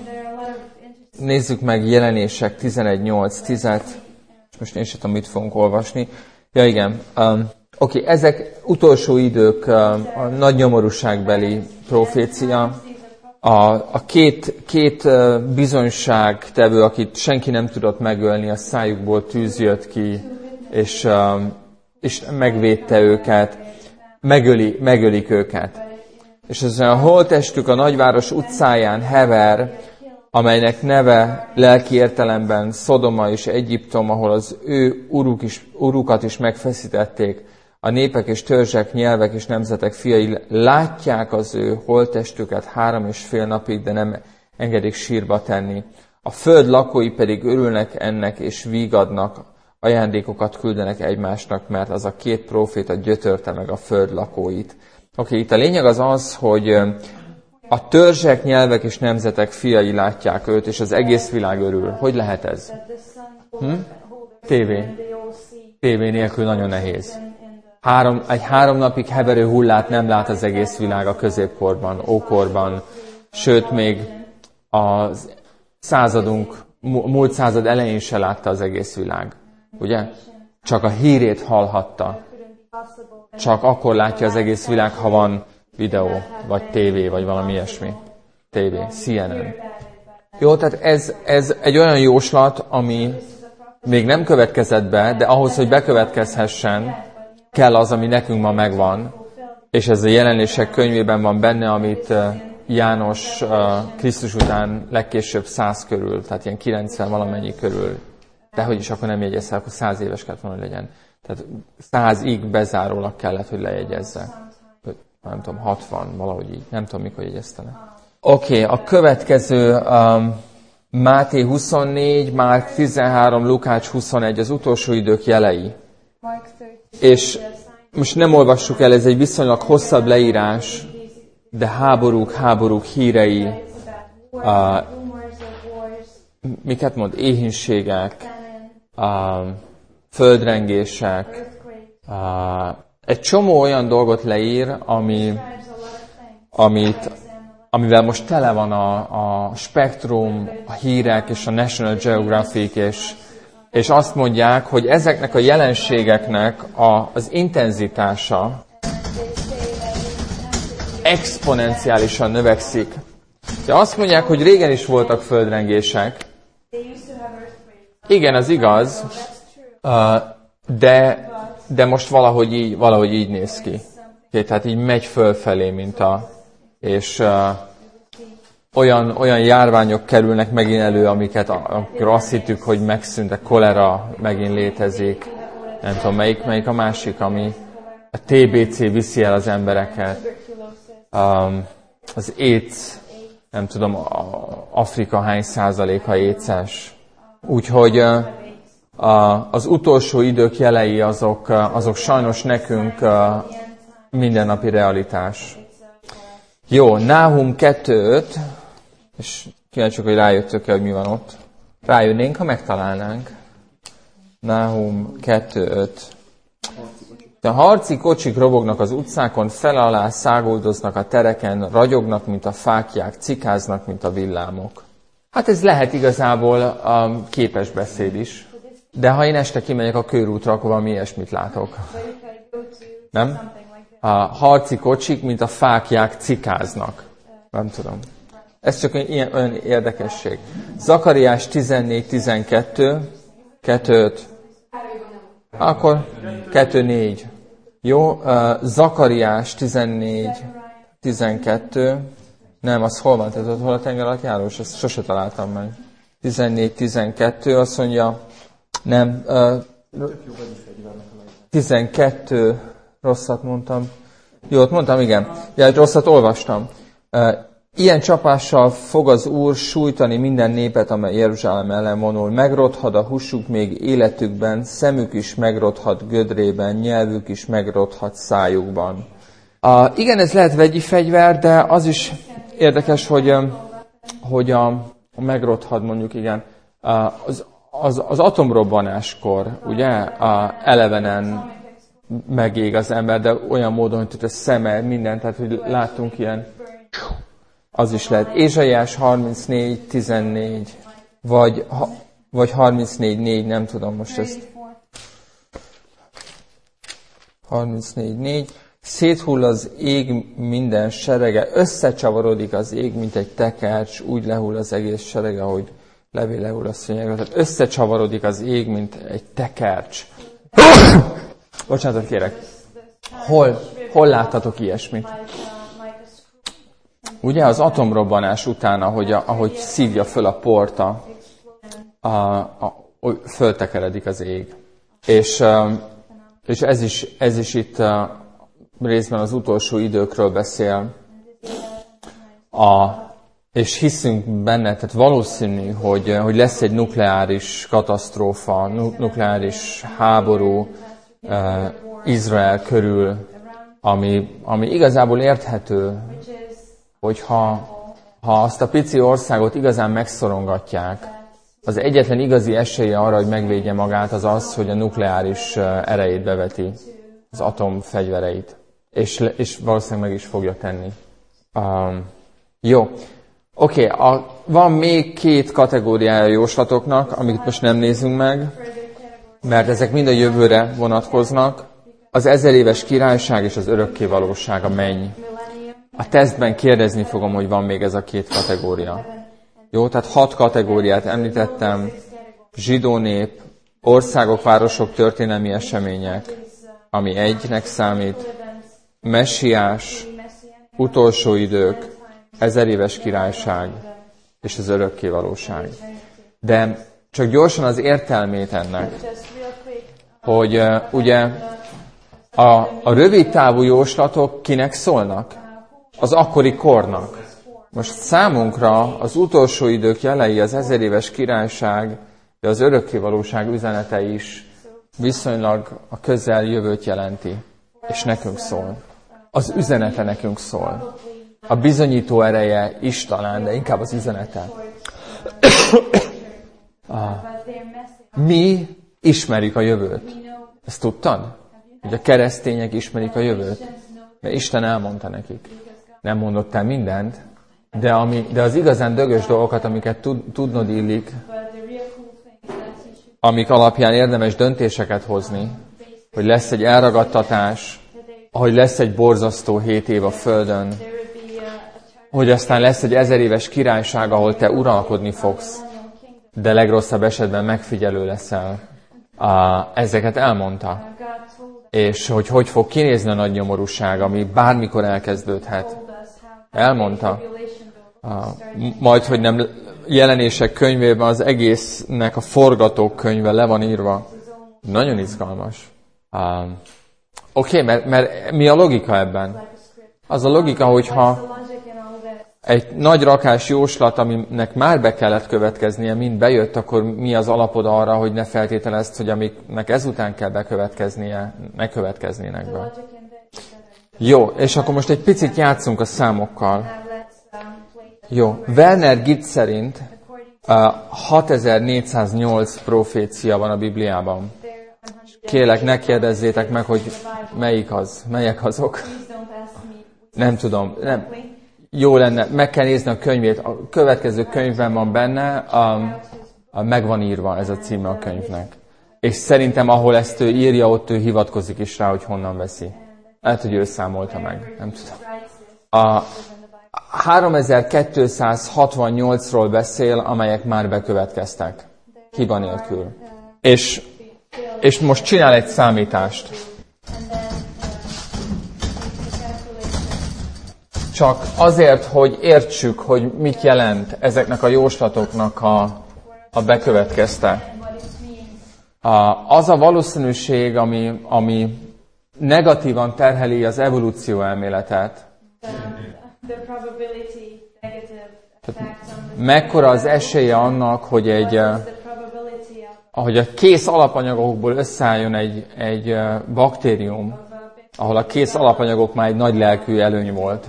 nézzük meg Jelenések tizenegy nyolc tíz. Most én sem tudom, mit fogunk olvasni. Ja igen, um, oké, okay. Ezek utolsó idők, um, a nagy nyomorúságbeli profécia. A, a két, két uh, bizonyságtevő, akit senki nem tudott megölni, a szájukból tűz jött ki, és, um, és megvédte őket, megöli, megölik őket. És ez a holttestük a nagyváros utcáján hever, amelynek neve lelki értelemben Szodoma és Egyiptom, ahol az ő uruk is, urukat is megfeszítették. A népek és törzsek, nyelvek és nemzetek fiai látják az ő holttestüket három és fél napig, de nem engedik sírba tenni. A föld lakói pedig örülnek ennek, és vígadnak, ajándékokat küldenek egymásnak, mert az a két próféta gyötörte meg a föld lakóit. Oké, okay, itt a lényeg az az, hogy a törzsek, nyelvek és nemzetek fiai látják őt, és az egész világ örül. Hogy lehet ez? Hm? Tévé. Tévé nélkül nagyon nehéz. Három, egy három napig heverő hullát nem lát az egész világ a középkorban, ókorban, sőt még a századunk, múlt század elején se látta az egész világ. Ugye? Csak a hírét hallhatta. Csak akkor látja az egész világ, ha van videó, vagy tévé, vagy valami ilyesmi. Tévé, C N N. Jó, tehát ez, ez egy olyan jóslat, ami még nem következett be, de ahhoz, hogy bekövetkezhessen, kell az, ami nekünk ma megvan, és ez a Jelenések könyvében van benne, amit János Krisztus után legkésőbb száz körül, tehát ilyen kilencven valamennyi körül, de hogy is akkor nem jegyezte, akkor száz éves kellett volna, hogy legyen. Tehát százig bezárólag kellett, hogy lejegyezze. Nem tudom, hatvan, valahogy így. Nem tudom, mikor jegyezte le. Oké, okay, a következő um, Máté huszonnégy, Márk tizenhárom, Lukács huszonegy, az utolsó idők jelei. És most nem olvassuk el, ez egy viszonylag hosszabb leírás, de háborúk, háborúk hírei, uh, miket mond, éhínségek, uh, földrengések, uh, egy csomó olyan dolgot leír, ami, amit, amivel most tele van a, a Spektrum, a hírek és a National Geographic, és, és azt mondják, hogy ezeknek a jelenségeknek a, az intenzitása exponenciálisan növekszik. De azt mondják, hogy régen is voltak földrengések. Igen, az igaz, de, de most valahogy így, valahogy így néz ki. Tehát így megy fölfelé, mint a... És uh, olyan, olyan járványok kerülnek megint elő, amiket amikor azt hittük, hogy megszűntek, kolera megint létezik. Nem tudom, melyik, melyik a másik, ami a T B C viszi el az embereket. Um, az AIDS, nem tudom, Afrika hány százaléka AIDS-es. Úgyhogy uh, uh, az utolsó idők jelei azok, uh, azok sajnos nekünk uh, mindennapi realitás. Jó, Náhum kettő öt, és kíváncsiak, hogy rájöttök-e, hogy mi van ott. Rájönnénk, ha megtalálnánk. Náhum kettő öt. A harci kocsik robognak az utcákon, fel alá száguldoznak a tereken, ragyognak, mint a fáklyák, cikáznak, mint a villámok. Hát ez lehet igazából a képes beszéd is. De ha én este kimegyek a körútra, akkor valami ilyesmit látok. Nem? A harci kocsik, mint a fáklyák, cikáznak. Nem tudom. Ez csak ilyen, olyan érdekesség. Zakariás tizennégy tizenkettő, kettő öt. Akkor kettő négy. Jó, uh, Zakariás tizennégy tizenkettő. Nem, az hol van? Tehát ott hol a tenger alatt járós? Ezt sose találtam meg. tizennégy tizenkettő, azt mondja, nem, uh, tizenkettő, rosszat mondtam. Jó, ott mondtam, igen. Ja, egy rosszat olvastam. Uh, Ilyen csapással fog az Úr sújtani minden népet, amely Jeruzsálem ellen vonul. Megrothad a húsuk még életükben, szemük is megrothad gödrében, nyelvük is megrothad szájukban. Uh, igen, ez lehet vegyi fegyver, de az is érdekes, hogy, hogy a, a megrothad mondjuk, igen, uh, az, az, az atomrobbanáskor, ugye, uh, elevenen megég az ember, de olyan módon, hogy a szeme, minden, tehát hogy láttunk ilyen, az is lehet. Ézsaiás harmincnégy tizennégy, vagy, vagy harmincnégy négy, nem tudom most ezt. harmincnégy négy. Széthull az ég minden serege, összecsavarodik az ég, mint egy tekercs, úgy lehull az egész serege, ahogy levél lehull a szőnyegre. Tehát összecsavarodik az ég, mint egy tekercs. Bocsánatot kérek. Hol, hol láttatok ilyesmit? Ugye az atomrobbanás után, ahogy, a, ahogy szívja föl a porta, a, a, föltekeredik az ég. És, és ez, is, ez is itt részben az utolsó időkről beszél. A, és hiszünk benne, tehát valószínű, hogy, hogy lesz egy nukleáris katasztrófa, nukleáris háború uh, Izrael körül, ami, ami igazából érthető, hogyha ha azt a pici országot igazán megszorongatják, az egyetlen igazi esélye arra, hogy megvédje magát, az az, hogy a nukleáris erejét beveti, az atomfegyvereit. És, és valószínűleg meg is fogja tenni. Um, jó. Oké, okay, van még két kategóriája a jóslatoknak, amit most nem nézünk meg, mert ezek mind a jövőre vonatkoznak. Az ezer éves királyság és az örökkévalóság, a menny. A tesztben kérdezni fogom, hogy van még ez a két kategória. Jó, tehát hat kategóriát említettem. Zsidó nép, országok, városok, történelmi események, ami egynek számít. Messiás, utolsó idők, ezer éves királyság és az örökkévalóság. De csak gyorsan az értelmét ennek, hogy uh, ugye a, a rövid távú jóslatok kinek szólnak? Az akkori kornak. Most számunkra az utolsó idők jelei, az ezer éves királyság, de az örökkévalóság üzenete is viszonylag a közeljövőt jelenti, és nekünk szól. Az üzenete nekünk szól. A bizonyító ereje is talán, de inkább az üzenete. Mi ismerjük a jövőt. Ezt tudtad? Hogy a keresztények ismerik a jövőt? Mert Isten elmondta nekik. Nem mondott el mindent, de, ami, de az igazán dögös dolgokat, amiket tud, tudnod illik, amik alapján érdemes döntéseket hozni, hogy lesz egy elragadtatás, hogy lesz egy borzasztó hét év a Földön, hogy aztán lesz egy ezer éves királyság, ahol te uralkodni fogsz, de legrosszabb esetben megfigyelő leszel. Ezeket elmondta. És hogy hogy fog kinézni a nagy nyomorúság, ami bármikor elkezdődhet. Elmondta. Majd, hogy nem Jelenések könyvében az egésznek a forgatókönyve le van írva. Nagyon izgalmas. Um, Oké, okay, mert, mert mi a logika ebben? Az a logika, hogyha egy nagy rakás jóslat, aminek már be kellett következnie, mind bejött, akkor mi az alapod arra, hogy ne feltételezd, hogy amiknek ezután kell bekövetkeznie, ne következnének be. Jó, és akkor most egy picit játszunk a számokkal. Jó, Werner Gitt szerint uh, hatezer-négyszáznyolc profécia van a Bibliában. Kérlek, ne kérdezzétek meg, hogy melyik az, melyek azok. Nem tudom, nem. Jó lenne, meg kell nézni a könyvét. A következő könyvben van benne, a, a, meg van írva ez a címe a könyvnek. És szerintem, ahol ezt ő írja, ott ő hivatkozik is rá, hogy honnan veszi. Lehet, hogy ő számolta meg, nem tudom. A háromezer-kétszázhatvannyolcról beszél, amelyek már bekövetkeztek. Hiba nélkül. És, és most csinál egy számítást. Csak azért, hogy értsük, hogy mit jelent ezeknek a jóslatoknak a, a bekövetkezte. A, az a valószínűség, ami, ami negatívan terheli az evolúció elméletet. Mekkora az esélye annak, hogy egy, ahogy a kész alapanyagokból összeálljon egy, egy baktérium, ahol a kész alapanyagok már egy nagy lelkű előny volt.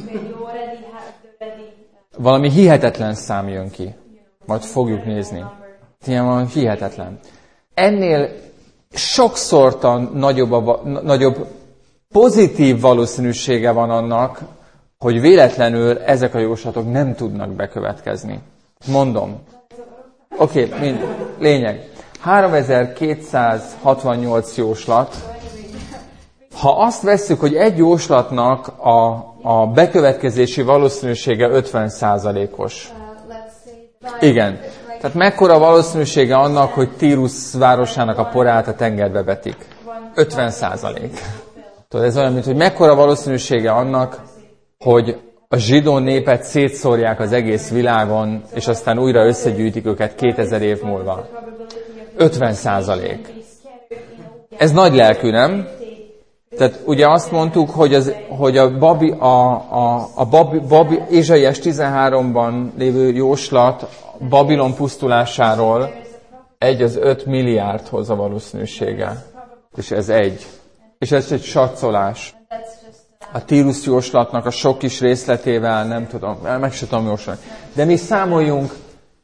Valami hihetetlen szám jön ki. Majd fogjuk nézni. Ilyen van hihetetlen. Ennél sokszortan nagyobb, a, nagyobb pozitív valószínűsége van annak, hogy véletlenül ezek a jóslatok nem tudnak bekövetkezni. Mondom. Oké, okay, mind. Lényeg. háromezer-kétszázhatvannyolc jóslat. Ha azt vesszük, hogy egy jóslatnak a, a bekövetkezési valószínűsége ötven százalékos. Igen. Tehát mekkora valószínűsége annak, hogy Tírus városának a porát a tengerbe vetik? ötven százalék. Tudod, ez olyan, mint hogy mekkora valószínűsége annak, hogy a zsidó népet szétszórják az egész világon, és aztán újra összegyűjtik őket kétezer év múlva. ötven százalék. Ez nagy lelkű, nem? Tehát ugye azt mondtuk, hogy, az, hogy a, Babi, a, a, a Babi, Babi, Ézsaiás tizenháromban lévő jóslat Babilon pusztulásáról egy az öt milliárdhoz a valószínűsége. És ez egy. És ez egy satszolás. A Tírus jóslatnak a sok kis részletével, nem tudom, meg se tudom jósolni. De mi számoljunk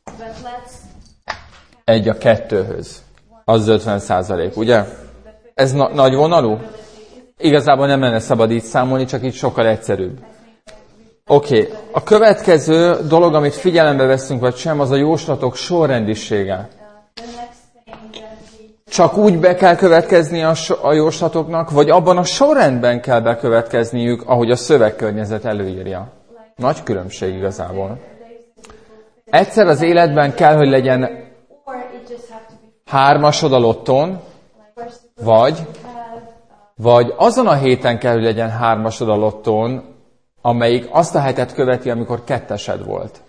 egy a kettőhöz. Az ötven százalék, ugye? Ez na- nagy vonalú? Igazából nem lenne szabad így számolni, csak így sokkal egyszerűbb. Oké, okay. A következő dolog, amit figyelembe veszünk, vagy sem, az a jóslatok sorrendisége. Csak úgy be kell következni a, so- a jóslatoknak, vagy abban a sorrendben kell bekövetkezniük, ahogy a szövegkörnyezet előírja. Nagy különbség igazából. Egyszer az életben kell, hogy legyen hármasod a lottón, vagy, vagy azon a héten kell, hogy legyen hármasod a lottón, amelyik azt a hetet követi, amikor kettesed volt.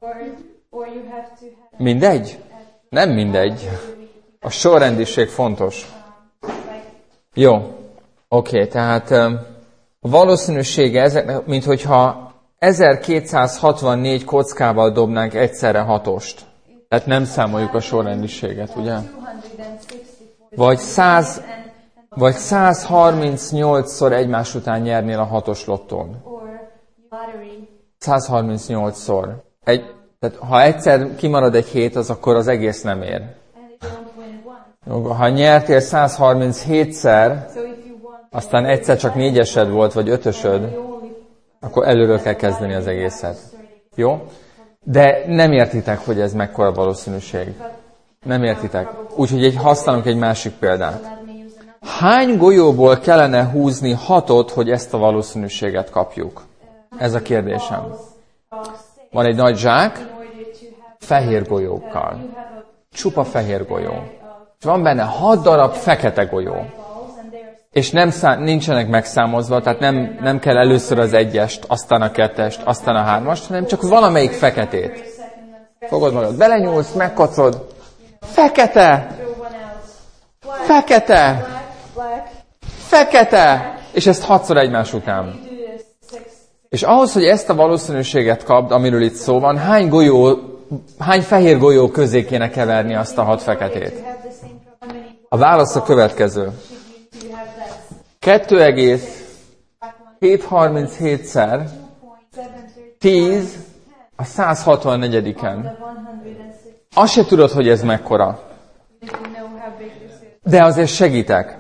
Mindegy? Nem mindegy. A sorrendiség fontos. Jó. Oké, okay, tehát a valószínűsége ezeknek, mint hogyha ezerkétszázhatvannégy kockával dobnánk egyszerre hatost. Tehát nem számoljuk a sorrendiséget, ugye? Vagy, száz, vagy százharmincnyolcszor egymás után nyernél a hatos lottón. százharmincnyolcszor. Egy, tehát ha egyszer kimarad egy hét, az akkor az egész nem ér. Ha nyertél százharminchétszer, aztán egyszer csak négyesed volt, vagy ötösöd, akkor előről kell kezdeni az egészet. Jó? De nem értitek, hogy ez mekkora valószínűség. Nem értitek. Úgyhogy egy, használunk egy másik példát. Hány golyóból kellene húzni hatot, hogy ezt a valószínűséget kapjuk? Ez a kérdésem. Van egy nagy zsák, fehér golyókkal. Csupa fehér golyó. És van benne hat darab fekete golyó. És nem szá- nincsenek megszámozva, tehát nem, nem kell először az egyest, aztán a kettest, aztán a hármast, hanem csak valamelyik feketét. Fogod magad, belenyúlsz, megkacod. Fekete! Fekete! Fekete! És ezt hatszor egymás után. És ahhoz, hogy ezt a valószínűséget kapd, amiről itt szó van, hány golyó, hány fehér golyó közé kéne keverni azt a hat feketét? A válasz a következő. kettő egész hétszázharminchétszer tíz a százhatvannegyediken. Azt se tudod, hogy ez mekkora. De azért segítek.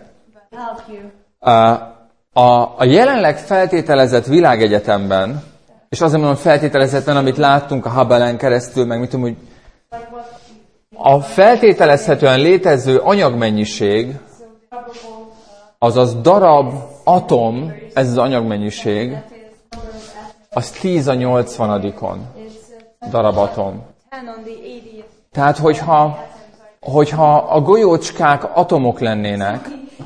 A, a jelenleg feltételezett világegyetemben, és azért mondom feltételezetten, amit láttunk a Hubble-en keresztül, meg mit tudom, hogy a feltételezhetően létező anyagmennyiség, azaz darab, atom, ez az anyagmennyiség, az tíz a nyolcvanadikon darab atom. Tehát, hogyha, hogyha a golyócskák atomok lennének,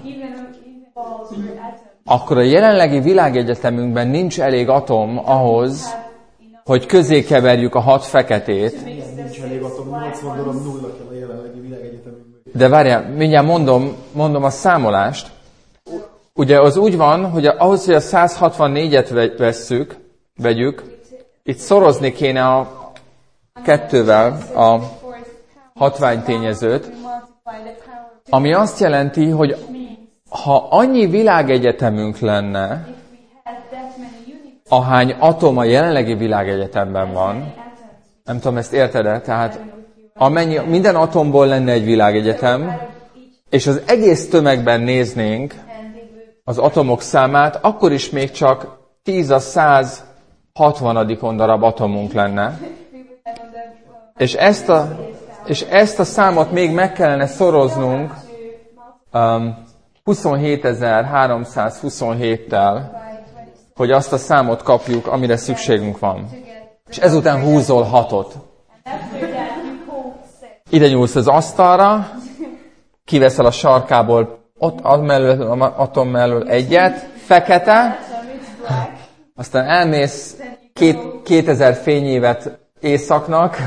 akkor a jelenlegi világegyetemünkben nincs elég atom ahhoz, hogy közé keverjük a hat feketét. Nincs elég atom, nyolcvan darab nulla kell a jelenlegi világegyetemünkben. De várjál, mindjárt mondom, mondom a számolást. Ugye az úgy van, hogy ahhoz, hogy a százhatvannégyet vesszük, vegyük, itt szorozni kéne a kettővel a hatványtényezőt, ami azt jelenti, hogy ha annyi világegyetemünk lenne, ahány atom a jelenlegi világegyetemben van, nem tudom, ezt érted-e? Tehát amennyi, minden atomból lenne egy világegyetem, és az egész tömegben néznénk az atomok számát, akkor is még csak tíz a százhatvanadikon darab atomunk lenne. És ezt a, és ezt a számot még meg kellene szoroznunk um, huszonhétezer-háromszázhuszonhéttel, hogy azt a számot kapjuk, amire szükségünk van. És ezután húzol hatot. Ide nyúlsz az asztalra, kiveszel a sarkából ott mellől, atom mellől egyet, fekete, aztán elmész két, kétezer fényévet északnak,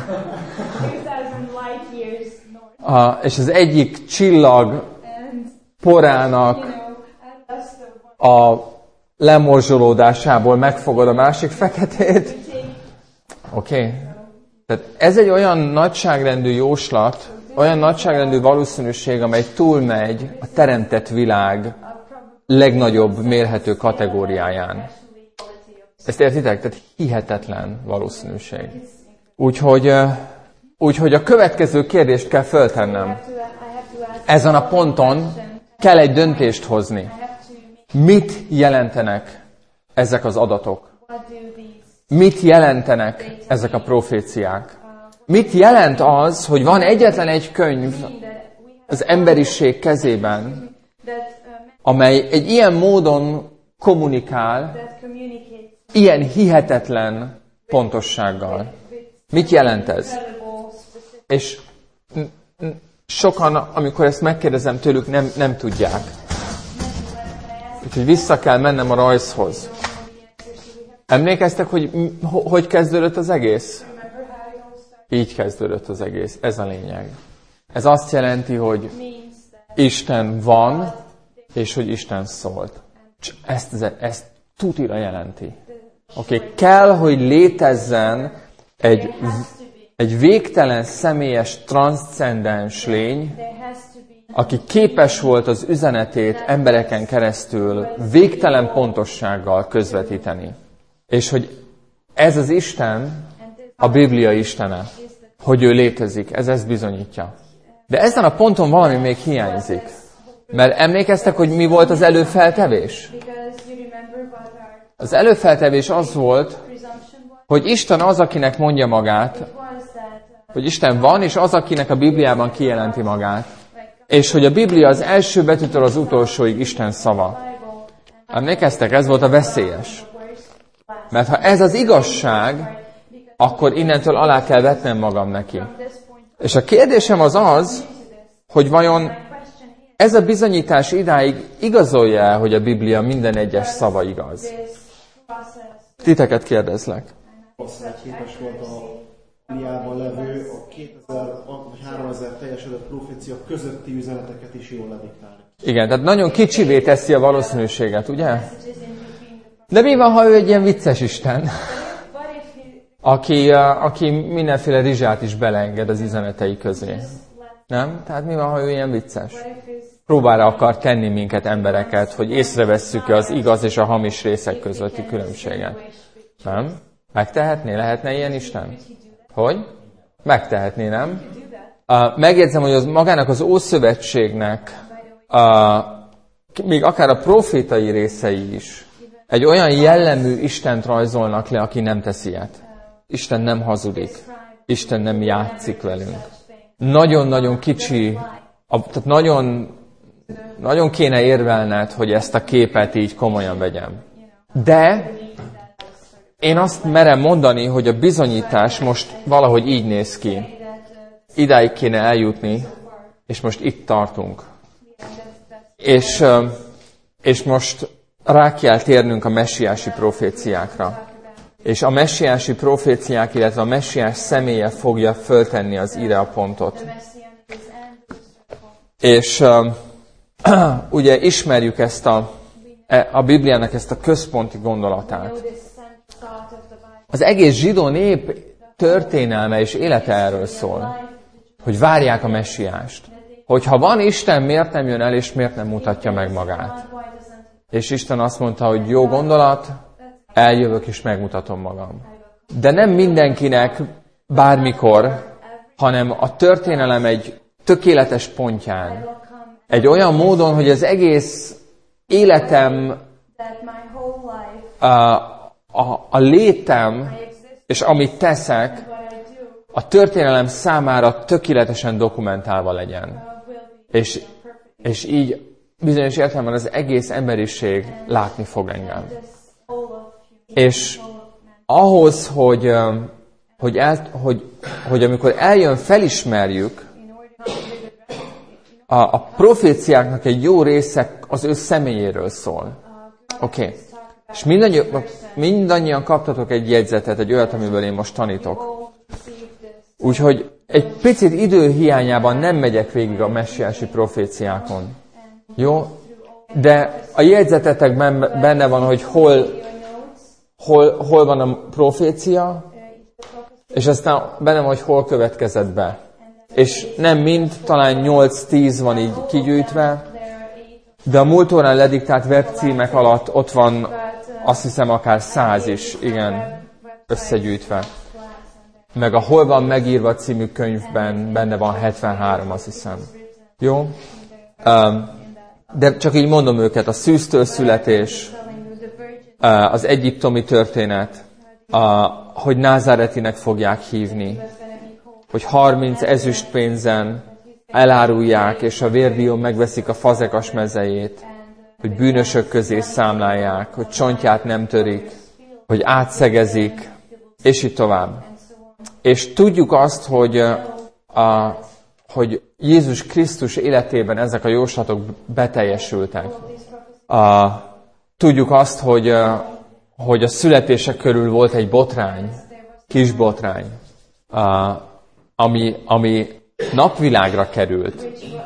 a, és az egyik csillag porának a lemorzsolódásából megfogod a másik feketét. Oké? Okay. Tehát ez egy olyan nagyságrendű jóslat, olyan nagyságrendű valószínűség, amely túlmegy a teremtett világ legnagyobb mérhető kategóriáján. Ezt értitek? Tehát hihetetlen valószínűség. Úgyhogy, úgyhogy a következő kérdést kell föltennem. Ezen a ponton kell egy döntést hozni. Mit jelentenek ezek az adatok? Mit jelentenek ezek a proféciák? Mit jelent az, hogy van egyetlen egy könyv az emberiség kezében, amely egy ilyen módon kommunikál, ilyen hihetetlen pontossággal? Mit jelent ez? És sokan, amikor ezt megkérdezem tőlük, nem, nem tudják. Úgyhogy vissza kell mennem a rajzhoz. Emlékeztek, hogy hogy kezdődött az egész? Így kezdődött az egész. Ez a lényeg. Ez azt jelenti, hogy Isten van, és hogy Isten szólt. Ezt, ezt tutira jelenti. Oké, okay. Kell, hogy létezzen egy, egy végtelen személyes, transzcendens lény, aki képes volt az üzenetét embereken keresztül végtelen pontossággal közvetíteni. És hogy ez az Isten, a Biblia Istene, hogy ő létezik, ez ezt bizonyítja. De ezen a ponton valami még hiányzik. Mert emlékeztek, hogy mi volt az előfeltevés? Az előfeltevés az volt, hogy Isten az, akinek mondja magát, hogy Isten van, és az, akinek a Bibliában kijelenti magát. És hogy a Biblia az első betűtől az utolsóig Isten szava. Emlékeztek, ez volt a veszélyes. Mert ha ez az igazság, akkor innentől alá kell vetnem magam neki. És a kérdésem az az, hogy vajon ez a bizonyítás idáig igazolja el, hogy a Biblia minden egyes szava igaz? Titeket kérdezlek. Aztán képes volt a Bibliában levő a kétezer vagy háromezer teljesedett profécia közötti üzeneteket is jól lediktálni. Igen, tehát nagyon kicsivé teszi a valószínűséget, ugye? De mi van, ha ő egy ilyen vicces Isten, aki, aki mindenféle rizsát is beleenged az üzenetei közé? Nem? Tehát mi van, ha ő ilyen vicces? Próbára akar tenni minket, embereket, hogy észrevesszük az igaz és a hamis részek közötti különbséget. Nem? Megtehetné? Lehetne ilyen Isten? Hogy? Megtehetné, nem? Uh, megjegyzem, hogy az magának az Ószövetségnek uh, még akár a profétai részei is egy olyan jellemű Istent rajzolnak le, aki nem tesz ilyet. Isten nem hazudik. Isten nem játszik velünk. Nagyon-nagyon kicsi, a, tehát nagyon, nagyon kéne érvelned, hogy ezt a képet így komolyan vegyem. De én azt merem mondani, hogy a bizonyítás most valahogy így néz ki. Idáig kéne eljutni, és most itt tartunk. És, és most rá kell térnünk a messiási proféciákra. És a messiási proféciák, illetve a messiás személye fogja föltenni az ire a pontot. És uh, ugye ismerjük ezt a, a Bibliának ezt a központi gondolatát. Az egész zsidó nép történelme és élete erről szól, hogy várják a messiást. Hogyha van Isten, miért nem jön el, és miért nem mutatja meg magát? És Isten azt mondta, hogy jó gondolat, eljövök és megmutatom magam. De nem mindenkinek bármikor, hanem a történelem egy tökéletes pontján. Egy olyan módon, hogy az egész életem, a, a, a létem, és amit teszek, a történelem számára tökéletesen dokumentálva legyen. És, és így bizonyos értelemben az egész emberiség látni fog engem. És ahhoz, hogy, hogy, el, hogy, hogy amikor eljön, felismerjük, a, a proféciáknak egy jó része az ő személyéről szól. Oké. Okay. És mindannyian, mindannyian kaptatok egy jegyzetet, egy olyat, amiből én most tanítok. Úgyhogy egy picit idő hiányában nem megyek végig a messiási proféciákon. Jó? De a jegyzetetekben benne van, hogy hol, hol, hol van a profécia, és aztán benne van, hogy hol következett be. És nem mind, talán nyolc-tíz van így kigyűjtve, de a múlt órán lediktált webcímek alatt ott van, azt hiszem, akár száz is, igen, összegyűjtve. Meg a Hol van megírva című könyvben benne van hetvenhárom, azt hiszem. Jó? De csak így mondom őket, a szűztől születés, az egyiptomi történet, hogy Názáretinek fogják hívni, hogy harminc ezüstpénzen elárulják, és a vérdión megveszik a fazekas mezejét, hogy bűnösök közé számlálják, hogy csontját nem törik, hogy átszegezik, és így tovább. És tudjuk azt, hogy, a, hogy Jézus Krisztus életében ezek a jóslatok beteljesültek. A, tudjuk azt, hogy, hogy a születése körül volt egy botrány, kis botrány, a, ami, ami napvilágra került,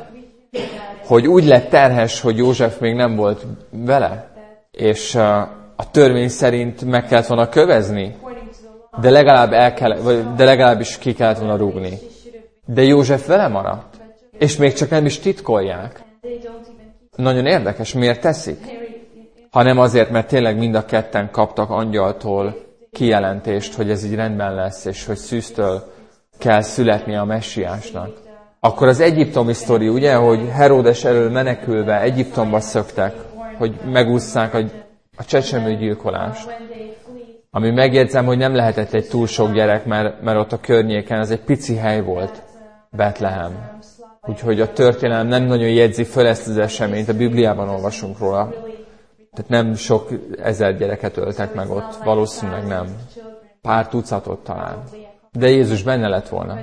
hogy úgy lett terhes, hogy József még nem volt vele, és a törvény szerint meg kellett volna kövezni, de legalább el kell, de legalábbis ki kellett volna rúgni. De József vele maradt, és még csak nem is titkolják. Nagyon érdekes, miért teszik? Hanem azért, mert tényleg mind a ketten kaptak angyaltól kijelentést, hogy ez így rendben lesz, és hogy szűztől kell születnie a messiásnak. Akkor az egyiptomi sztori, ugye, hogy Heródes elől menekülve Egyiptomba szöktek, hogy megússzák a, a csecsemőgyilkolást. Ami megjegyzem, hogy nem lehetett egy túl sok gyerek, mert, mert ott a környéken ez egy pici hely volt, Betlehem. Úgyhogy a történelem nem nagyon jegyzi föl ezt az eseményt, a Bibliában olvasunk róla. Tehát nem sok ezer gyereket öltek meg ott, valószínűleg nem. Pár tucatot talán. De Jézus benne lett volna,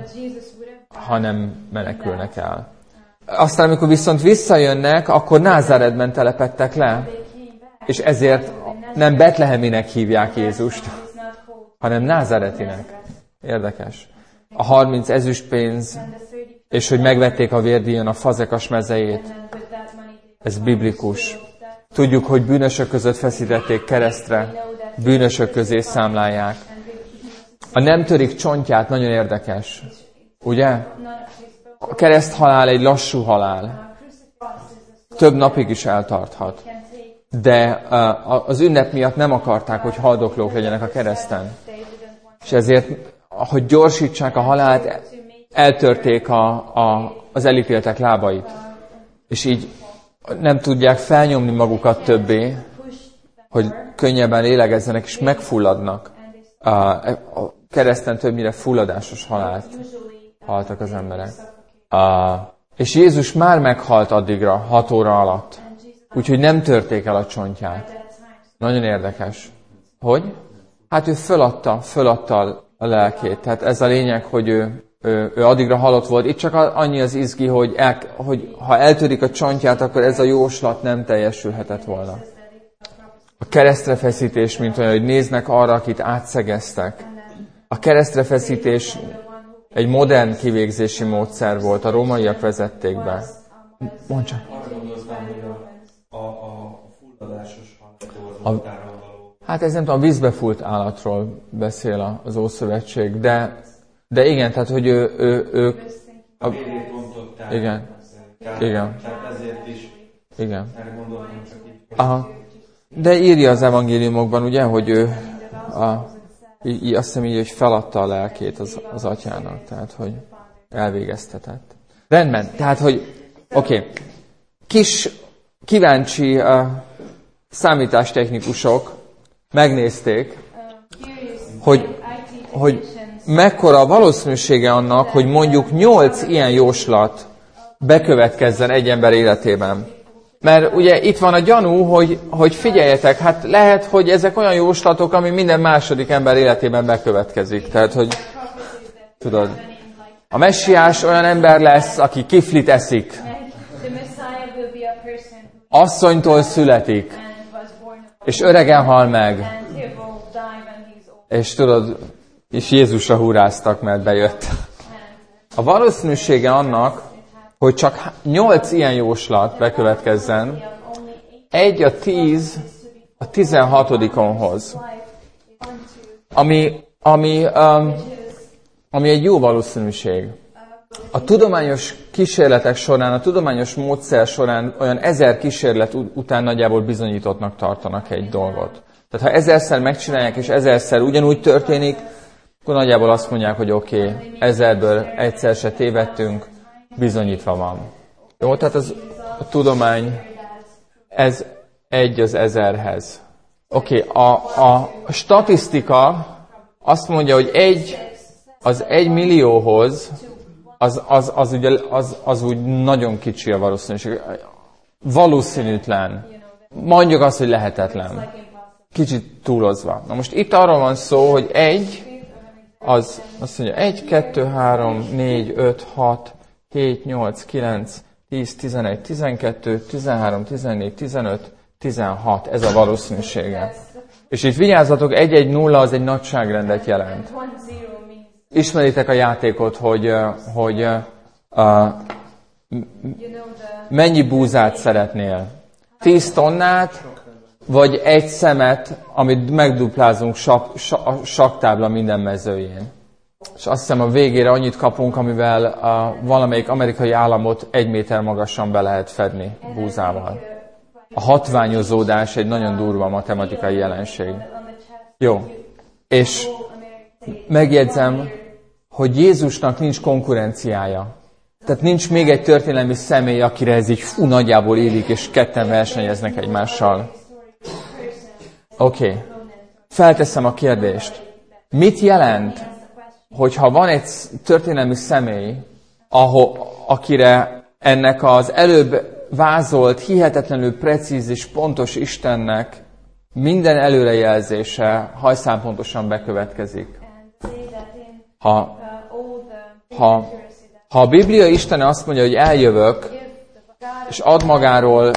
ha nem menekülnek el. Aztán, amikor viszont visszajönnek, akkor Názáretben telepedtek le, és ezért nem Betleheminek hívják Jézust, hanem Názáretinek. Érdekes. A harminc ezüstpénz, és hogy megvették a vérdíjon a fazekas mezejét, ez biblikus. Tudjuk, hogy bűnösök között feszítették keresztre, bűnösök közé számlálják. A nem törik csontját nagyon érdekes, ugye? A kereszthalál egy lassú halál. Több napig is eltarthat. De az ünnep miatt nem akarták, hogy haldoklók legyenek a kereszten. És ezért, hogy gyorsítsák a halált, eltörték a, a, az elítéltek lábait. És így nem tudják felnyomni magukat többé, hogy könnyebben lélegezzenek, és megfulladnak. A, a kereszten többnyire fulladásos halált haltak az emberek. A, és Jézus már meghalt addigra, hat óra alatt. Úgyhogy nem törték el a csontját. Nagyon érdekes. Hogy? Hát ő föladta, föladta a lelkét. Tehát ez a lényeg, hogy ő, ő, ő addigra halott volt. Itt csak annyi az izgi, hogy, el, hogy ha eltörik a csontját, akkor ez a jóslat nem teljesülhetett volna. A keresztrefeszítés, mint olyan, hogy néznek arra, akit átszegeztek. A keresztrefeszítés egy modern kivégzési módszer volt, a rómaiak vezették be. Mondd csak. A, a fulladásos halálról, hát ez nem tudom, a vízbe fúlt állatról beszél az Ószövetség, de, de igen, tehát, hogy ő... ő, ő a vérét bontották. Igen. Tehát, igen. Tehát ezért is. Igen. Elgondoltam csak így. Aha. De írja az evangéliumokban, ugye, hogy ő a, így, azt hiszem így, hogy feladta a lelkét az, az atyának, tehát, hogy elvégeztetett. Rendben, tehát, hogy oké, okay. Kis kíváncsi uh, számítástechnikusok megnézték, hogy, hogy mekkora a valószínűsége annak, hogy mondjuk nyolc ilyen jóslat bekövetkezzen egy ember életében. Mert ugye itt van a gyanú, hogy, hogy figyeljetek, hát lehet, hogy ezek olyan jóslatok, ami minden második ember életében bekövetkezik. Tehát, hogy tudod, a messiás olyan ember lesz, aki kiflit eszik. Asszonytól születik, és öregen hal meg. És tudod, és Jézusra hurráztak, mert bejött. A valószínűsége annak, hogy csak nyolc ilyen jóslat bekövetkezzen, egy a tíz a tizenhatodikonhoz, ami, ami, um, ami egy jó valószínűség. A tudományos kísérletek során, a tudományos módszer során olyan ezer kísérlet után nagyjából bizonyítottnak tartanak egy dolgot. Tehát ha ezerszer megcsinálják, és ezerszer ugyanúgy történik, akkor nagyjából azt mondják, hogy oké, okay, ezerből egyszer se tévedtünk, bizonyítva van. Jó, tehát az, a tudomány, ez egy az ezerhez. Oké, okay, a, a statisztika azt mondja, hogy egy az egy millióhoz, az, az, az, ugye, az, az úgy nagyon kicsi a valószínűség. Valószínűtlen. Mondjuk azt, hogy lehetetlen. Kicsit túlozva. Na most itt arról van szó, hogy egy, az azt mondja, egy, kettő, három, négy, öt, hat, hét, nyolc, kilenc, tíz, tizenegy, tizenkettő, tizenhárom, tizennégy, tizenöt, tizenhat. Ez a valószínűsége. És itt vigyázzatok, egy egy nulla az egy nagyságrendet jelent. Ismeritek a játékot, hogy, hogy uh, mennyi búzát szeretnél? tíz tonnát, vagy egy szemet, amit megduplázunk sak, a saktábla minden mezőjén. És azt hiszem a végére annyit kapunk, amivel uh, valamelyik amerikai államot egy méter magasan be lehet fedni búzával. A hatványozódás egy nagyon durva matematikai jelenség. Jó. És megjegyzem, hogy Jézusnak nincs konkurenciája. Tehát nincs még egy történelmi személy, akire ez így fú, nagyjából élik, és ketten versenyeznek egymással. Oké. Okay. Felteszem a kérdést. Mit jelent, hogyha van egy történelmi személy, ahol, akire ennek az előbb vázolt, hihetetlenül precíz és pontos Istennek minden előrejelzése hajszálpontosan bekövetkezik. Ha, ha, ha a Biblia Istene azt mondja, hogy eljövök, és ad magáról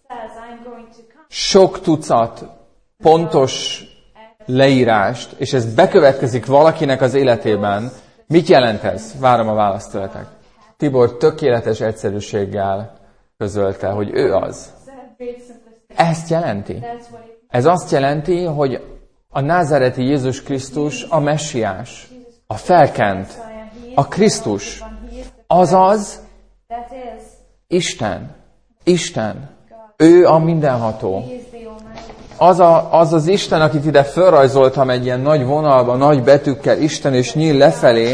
sok tucat pontos leírást, és ez bekövetkezik valakinek az életében, mit jelent ez? Várom a választ tőletek. Tibor tökéletes egyszerűséggel közölte, hogy ő az. Ezt jelenti. Ez azt jelenti, hogy a názáreti Jézus Krisztus a messiás, a felkent, a Krisztus, azaz Isten. Isten. Ő a mindenható. Az, a, az az Isten, akit ide felrajzoltam egy ilyen nagy vonalba, nagy betűkkel, Isten és nyíl lefelé,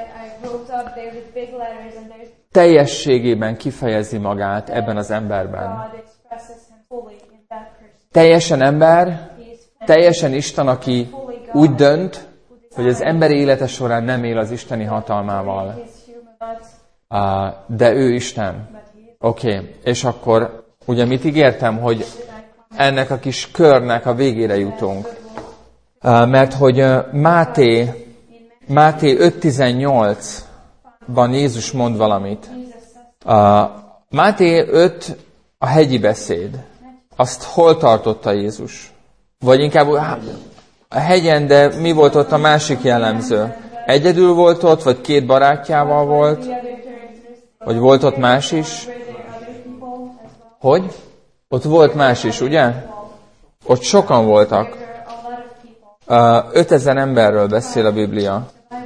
teljességében kifejezi magát ebben az emberben. Teljesen ember, teljesen Isten, aki úgy dönt, hogy az emberi élete során nem él az isteni hatalmával. De ő Isten. Oké, okay. És akkor ugye mit ígértem, hogy ennek a kis körnek a végére jutunk. Mert hogy Máté, Máté öt tizennyolcban Jézus mond valamit. Máté öt a hegyi beszéd. Azt hol tartotta Jézus? Vagy inkább a hegyen, de mi volt ott a másik jellemző? Egyedül volt ott, vagy két barátjával volt? Vagy volt ott más is? Hogy? Ott volt más is, ugye? Ott sokan voltak. Ötezer emberről beszél a Biblia.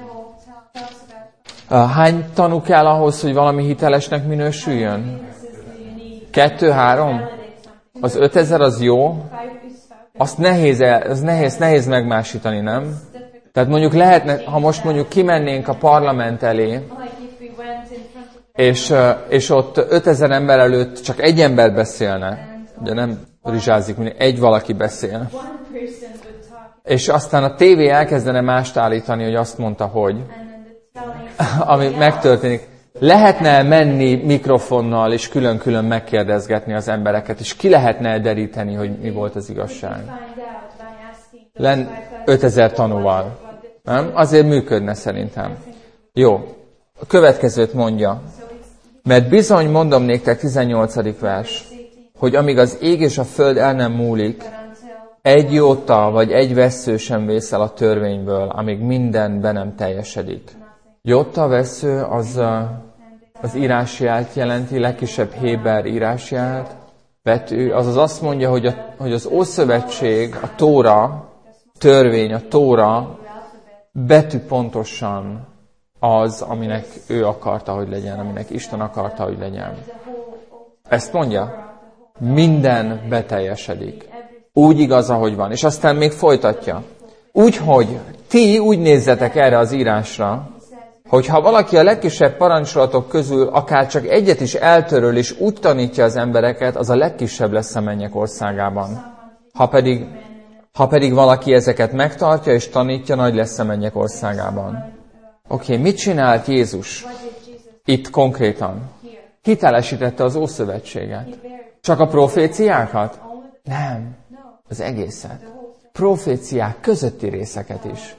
Hány tanú kell ahhoz, hogy valami hitelesnek minősüljön? Kettő, három? Az ötezer az jó? Azt nehéz, az nehéz, nehéz megmásítani, nem? Tehát mondjuk lehetne, ha most mondjuk kimennénk a parlament elé, és, és ott ötezer ember előtt csak egy ember beszélne, ugye nem rizsázik, mindig egy valaki beszél, és aztán a tévé elkezdene mást állítani, hogy azt mondta, hogy ami megtörténik. Lehetne menni mikrofonnal és külön-külön megkérdezgetni az embereket, és ki lehetne deríteni, hogy mi volt az igazság? Len ötezer tanúval. Nem? Azért működne szerintem. Jó. A következőt mondja. Mert bizony mondom néktek, tizennyolcadik vers, hogy amíg az ég és a föld el nem múlik, egy jóta vagy egy vessző sem vészel a törvényből, amíg minden be nem teljesedik. Jóta vessző az az írásjelt jelenti, legkisebb héber írásjelt. betű, azaz azt mondja, hogy, a, hogy az Ószövetség, a Tóra, törvény, a Tóra betű pontosan az, aminek ő akarta, hogy legyen, aminek Isten akarta, hogy legyen. Ezt mondja? Minden beteljesedik. Úgy igaz, ahogy van. És aztán még folytatja. Úgyhogy ti úgy nézzetek erre az írásra, hogy ha valaki a legkisebb parancsolatok közül akár csak egyet is eltöröl, és úgy tanítja az embereket, az a legkisebb lesz a mennyek országában. Ha pedig, ha pedig valaki ezeket megtartja és tanítja, nagy lesz a mennyek országában. Oké, okay, mit csinált Jézus itt konkrétan? Hitelesítette az Ószövetséget. Csak a proféciákat? Nem. Az egészet. Proféciák közötti részeket is.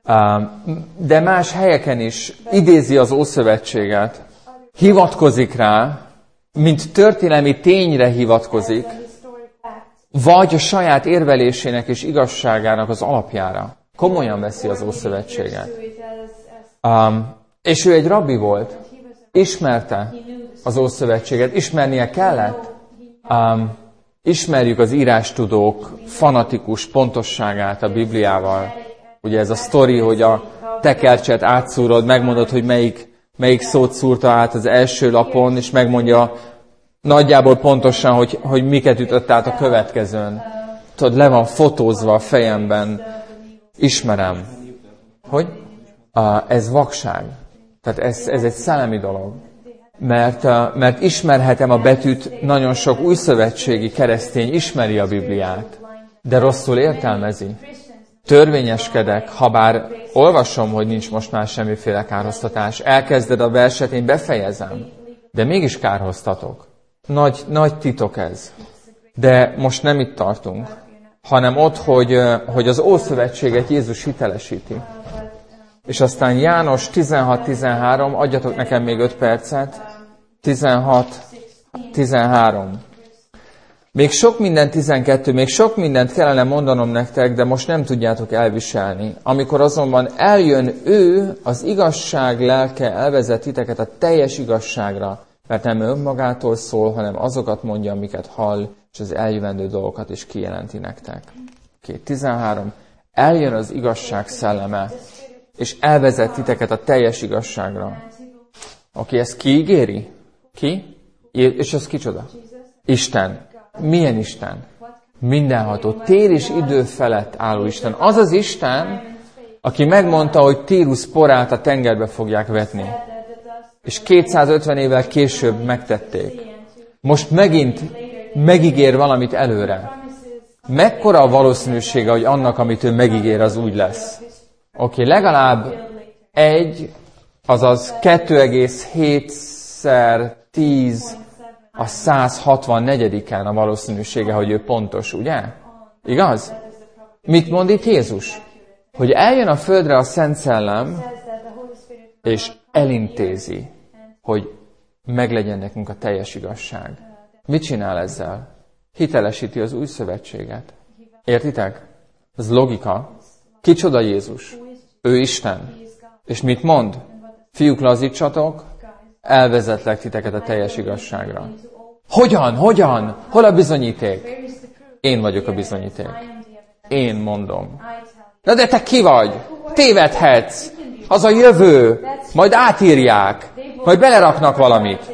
De más helyeken is idézi az Ószövetséget. Hivatkozik rá, mint történelmi tényre hivatkozik, vagy a saját érvelésének és igazságának az alapjára. Komolyan veszi az Ószövetséget. Um, és ő egy rabbi volt. Ismerte az Ószövetséget. Ismernie kellett. Um, ismerjük az írástudók fanatikus pontosságát a Bibliával. Ugye ez a sztori, hogy a tekercset átszúrod, megmondod, hogy melyik, melyik szót szúrta át az első lapon, és megmondja nagyjából pontosan, hogy, hogy miket ütött át a következőn. Tudod, le van fotózva a fejemben. Ismerem. Hogy? Uh, ez vakság. Tehát ez, ez egy szellemi dolog. Mert, uh, mert ismerhetem a betűt, nagyon sok újszövetségi keresztény ismeri a Bibliát, de rosszul értelmezi. Törvényeskedek, ha bár olvasom, hogy nincs most már semmiféle kárhoztatás. Elkezded a verset, én befejezem, de mégis kárhoztatok. Nagy, nagy titok ez. De most nem itt tartunk, hanem ott, hogy, hogy az Ószövetséget Jézus hitelesíti. És aztán János tizenhat tizenhárom, adjatok nekem még öt percet. tizenhat tizenhárom. Még sok minden tizenkettő, még sok mindent kellene mondanom nektek, de most nem tudjátok elviselni. Amikor azonban eljön ő, az igazság lelke elvezet titeket a teljes igazságra, mert nem önmagától szól, hanem azokat mondja, amiket hall, és az eljövendő dolgokat is kijelenti nektek. Oké, tizenhárom. Eljön az igazság szelleme, és elvezet titeket a teljes igazságra. Oké, ezt ki ígéri? Ki? És ez kicsoda? Isten. Milyen Isten? Mindenható. Tér és idő felett álló Isten. Az az Isten, aki megmondta, hogy Tírus porát a tengerbe fogják vetni. És kétszázötven évvel később megtették. Most megint megígér valamit előre. Mekkora a valószínűsége, hogy annak, amit ő megígér, az úgy lesz? Oké, okay, legalább egy, azaz kettő egész hétszer tíz a száz hatvannégyediken a valószínűsége, hogy ő pontos, ugye? Igaz? Mit mond itt Jézus? Hogy eljön a földre a Szent Szellem, és elintézi, hogy meglegyen nekünk a teljes igazság. Mit csinál ezzel? Hitelesíti az új szövetséget. Értitek? Ez logika. Kicsoda Jézus? Ő Isten. És mit mond? Fiúk, lazítsatok, elvezetlek titeket a teljes igazságra. Hogyan? Hogyan? Hol a bizonyíték? Én vagyok a bizonyíték. Én mondom. Na de te ki vagy? Tévedhetsz. Az a jövő. Majd átírják. Majd beleraknak valamit.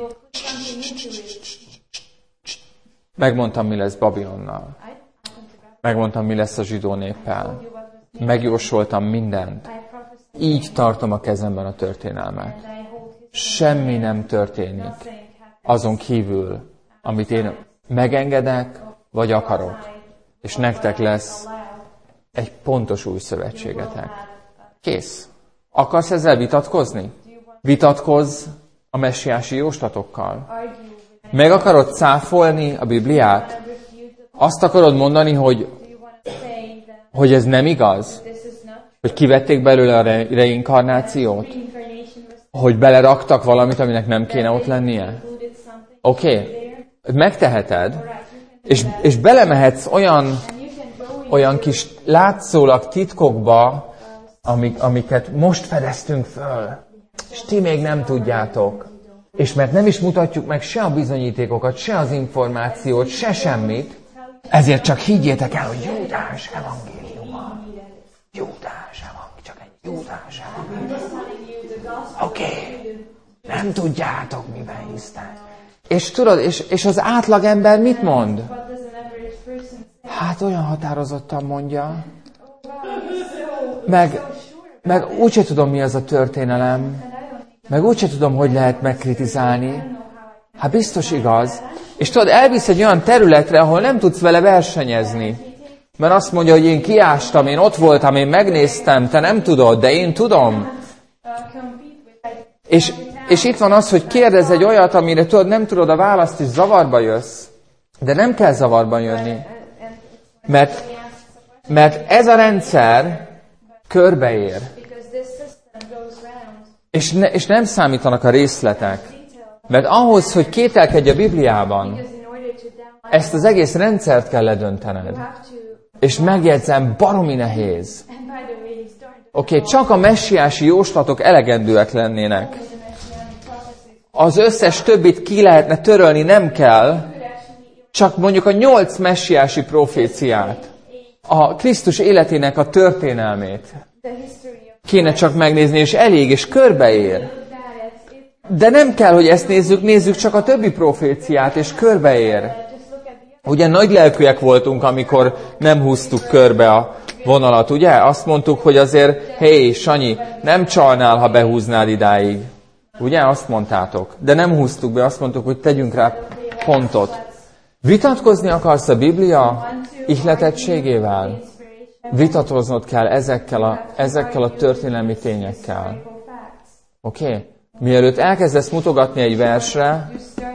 Megmondtam, mi lesz Babilonnal. Megmondtam, mi lesz a zsidó néppel. Megjósoltam mindent. Így tartom a kezemben a történelmet. Semmi nem történik azon kívül, amit én megengedek, vagy akarok. És nektek lesz egy pontos új szövetségetek. Kész. Akarsz ezzel vitatkozni? Vitatkozz a messiási jóslatokkal. Meg akarod cáfolni a Bibliát? Azt akarod mondani, hogy, hogy ez nem igaz? Hogy kivették belőle a re- reinkarnációt? Hogy beleraktak valamit, aminek nem kéne ott lennie? Oké, okay. Megteheted, és, és belemehetsz olyan, olyan kis látszólag titkokba, amik, amiket most fedeztünk föl, és ti még nem tudjátok. És mert nem is mutatjuk meg se a bizonyítékokat, se az információt, se semmit, ezért csak higgyétek el, hogy Júdás evangéliuma. Júdás evangéliuma. Csak egy Júdás evangéliuma. Oké. Okay. Nem tudjátok, miben hisztek. És tudod, és, és az átlagember mit mond? Hát olyan határozottan mondja. Meg, meg úgyse tudom, mi az a történelem. Meg úgyse tudom, hogy lehet megkritizálni. Hát biztos igaz. És tudod, elvisz egy olyan területre, ahol nem tudsz vele versenyezni. Mert azt mondja, hogy én kiástam, én ott voltam, én megnéztem, te nem tudod, de én tudom. És, és itt van az, hogy kérdez egy olyat, amire tudod, nem tudod a választ, és zavarba jössz. De nem kell zavarban jönni. Mert, mert ez a rendszer körbeér. És, ne, és nem számítanak a részletek. Mert ahhoz, hogy kételkedj a Bibliában, ezt az egész rendszert kell ledöntened. És megjegyzem, baromi nehéz. Oké, okay, csak a messiási jóslatok elegendőek lennének. Az összes többit ki lehetne törölni, nem kell. Csak mondjuk a nyolc messiási proféciát, a Krisztus életének a történelmét kéne csak megnézni, és elég, és körbeér. De nem kell, hogy ezt nézzük, nézzük csak a többi proféciát, és körbeér. Ugye nagy lelkűek voltunk, amikor nem húztuk körbe a vonalat, ugye? Azt mondtuk, hogy azért, hé, Sanyi, nem csalnál, ha behúznád idáig. Ugye? Azt mondtátok. De nem húztuk be, azt mondtuk, hogy tegyünk rá pontot. Vitatkozni akarsz a Biblia ihletettségével? Vitatoznod kell ezekkel a, ezekkel a történelmi tényekkel. Oké? Okay? Mielőtt elkezdesz mutogatni egy versre,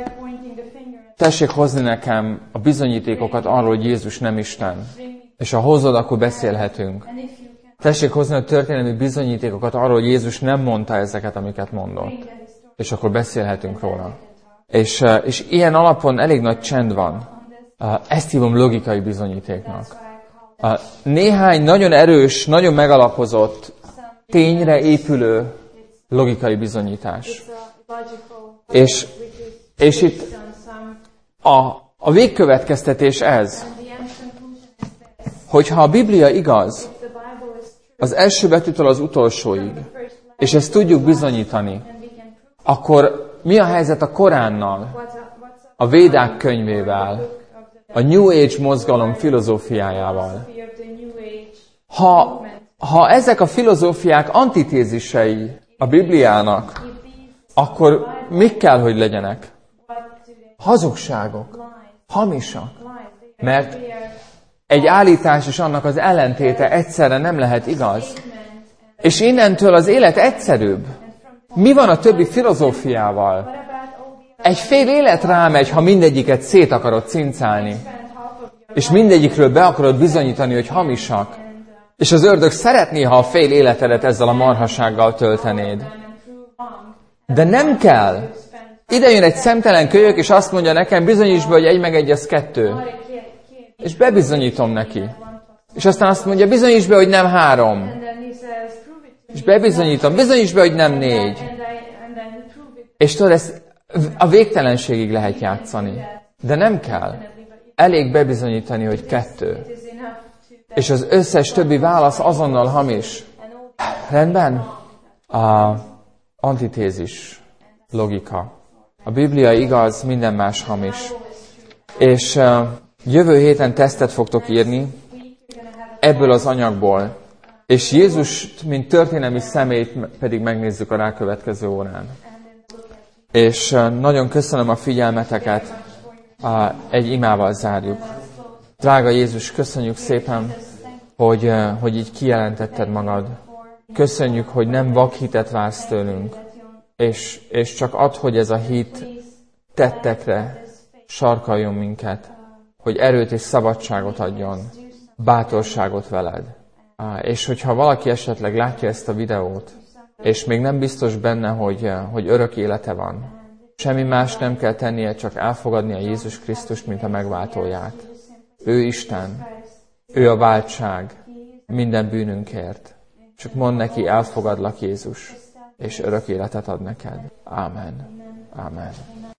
tessék hozni nekem a bizonyítékokat arról, hogy Jézus nem Isten. És ha hozod, akkor beszélhetünk. Tessék hozni a történelmi bizonyítékokat arról, hogy Jézus nem mondta ezeket, amiket mondott. És akkor beszélhetünk róla. És, és ilyen alapon elég nagy csend van. Ezt hívom logikai bizonyítéknak. Néhány nagyon erős, nagyon megalapozott, tényre épülő logikai bizonyítás. És, és itt a, a végkövetkeztetés ez, hogyha a Biblia igaz, az első betűtől az utolsóig, és ezt tudjuk bizonyítani, akkor mi a helyzet a Koránnal, a Védák könyvével, a New Age mozgalom filozófiájával? Ha, ha ezek a filozófiák antitézisei a Bibliának, akkor mik kell, hogy legyenek? Hazugságok, hamisak. Mert egy állítás és annak az ellentéte egyszerre nem lehet igaz. És innentől az élet egyszerűbb. Mi van a többi filozófiával? Egy fél élet rámegy, ha mindegyiket szét akarod cincálni. És mindegyikről be akarod bizonyítani, hogy hamisak. És az ördög szeretné, ha a fél életedet ezzel a marhasággal töltenéd. De nem kell. Ide jön egy szemtelen kölyök, és azt mondja nekem, bizonyíts be, hogy egy meg egy az kettő. És bebizonyítom neki. És aztán azt mondja, bizonyíts be, hogy nem három. És bebizonyítom, bizonyíts be, hogy nem négy. És tudod, ezt a végtelenségig lehet játszani. De nem kell. Elég bebizonyítani, hogy kettő. És az összes többi válasz azonnal hamis. Rendben? A antitézis logika. A Biblia igaz, minden más hamis. És uh, jövő héten tesztet fogtok írni ebből az anyagból. És Jézust, mint történelmi személyt pedig megnézzük a rákövetkező órán. És uh, nagyon köszönöm a figyelmeteket. Uh, egy imával zárjuk. Drága Jézus, köszönjük szépen, hogy, uh, hogy így kijelentetted magad. Köszönjük, hogy nem vakhitet vársz tőlünk. És, és csak add, hogy ez a hit tettekre sarkaljon minket, hogy erőt és szabadságot adjon, bátorságot veled. És hogyha valaki esetleg látja ezt a videót, és még nem biztos benne, hogy, hogy örök élete van, semmi más nem kell tennie, csak elfogadni a Jézus Krisztust, mint a megváltóját. Ő Isten, ő a váltság minden bűnünkért. Csak mondd neki, elfogadlak Jézus, és örök életet ad neked. Ámen. Amen.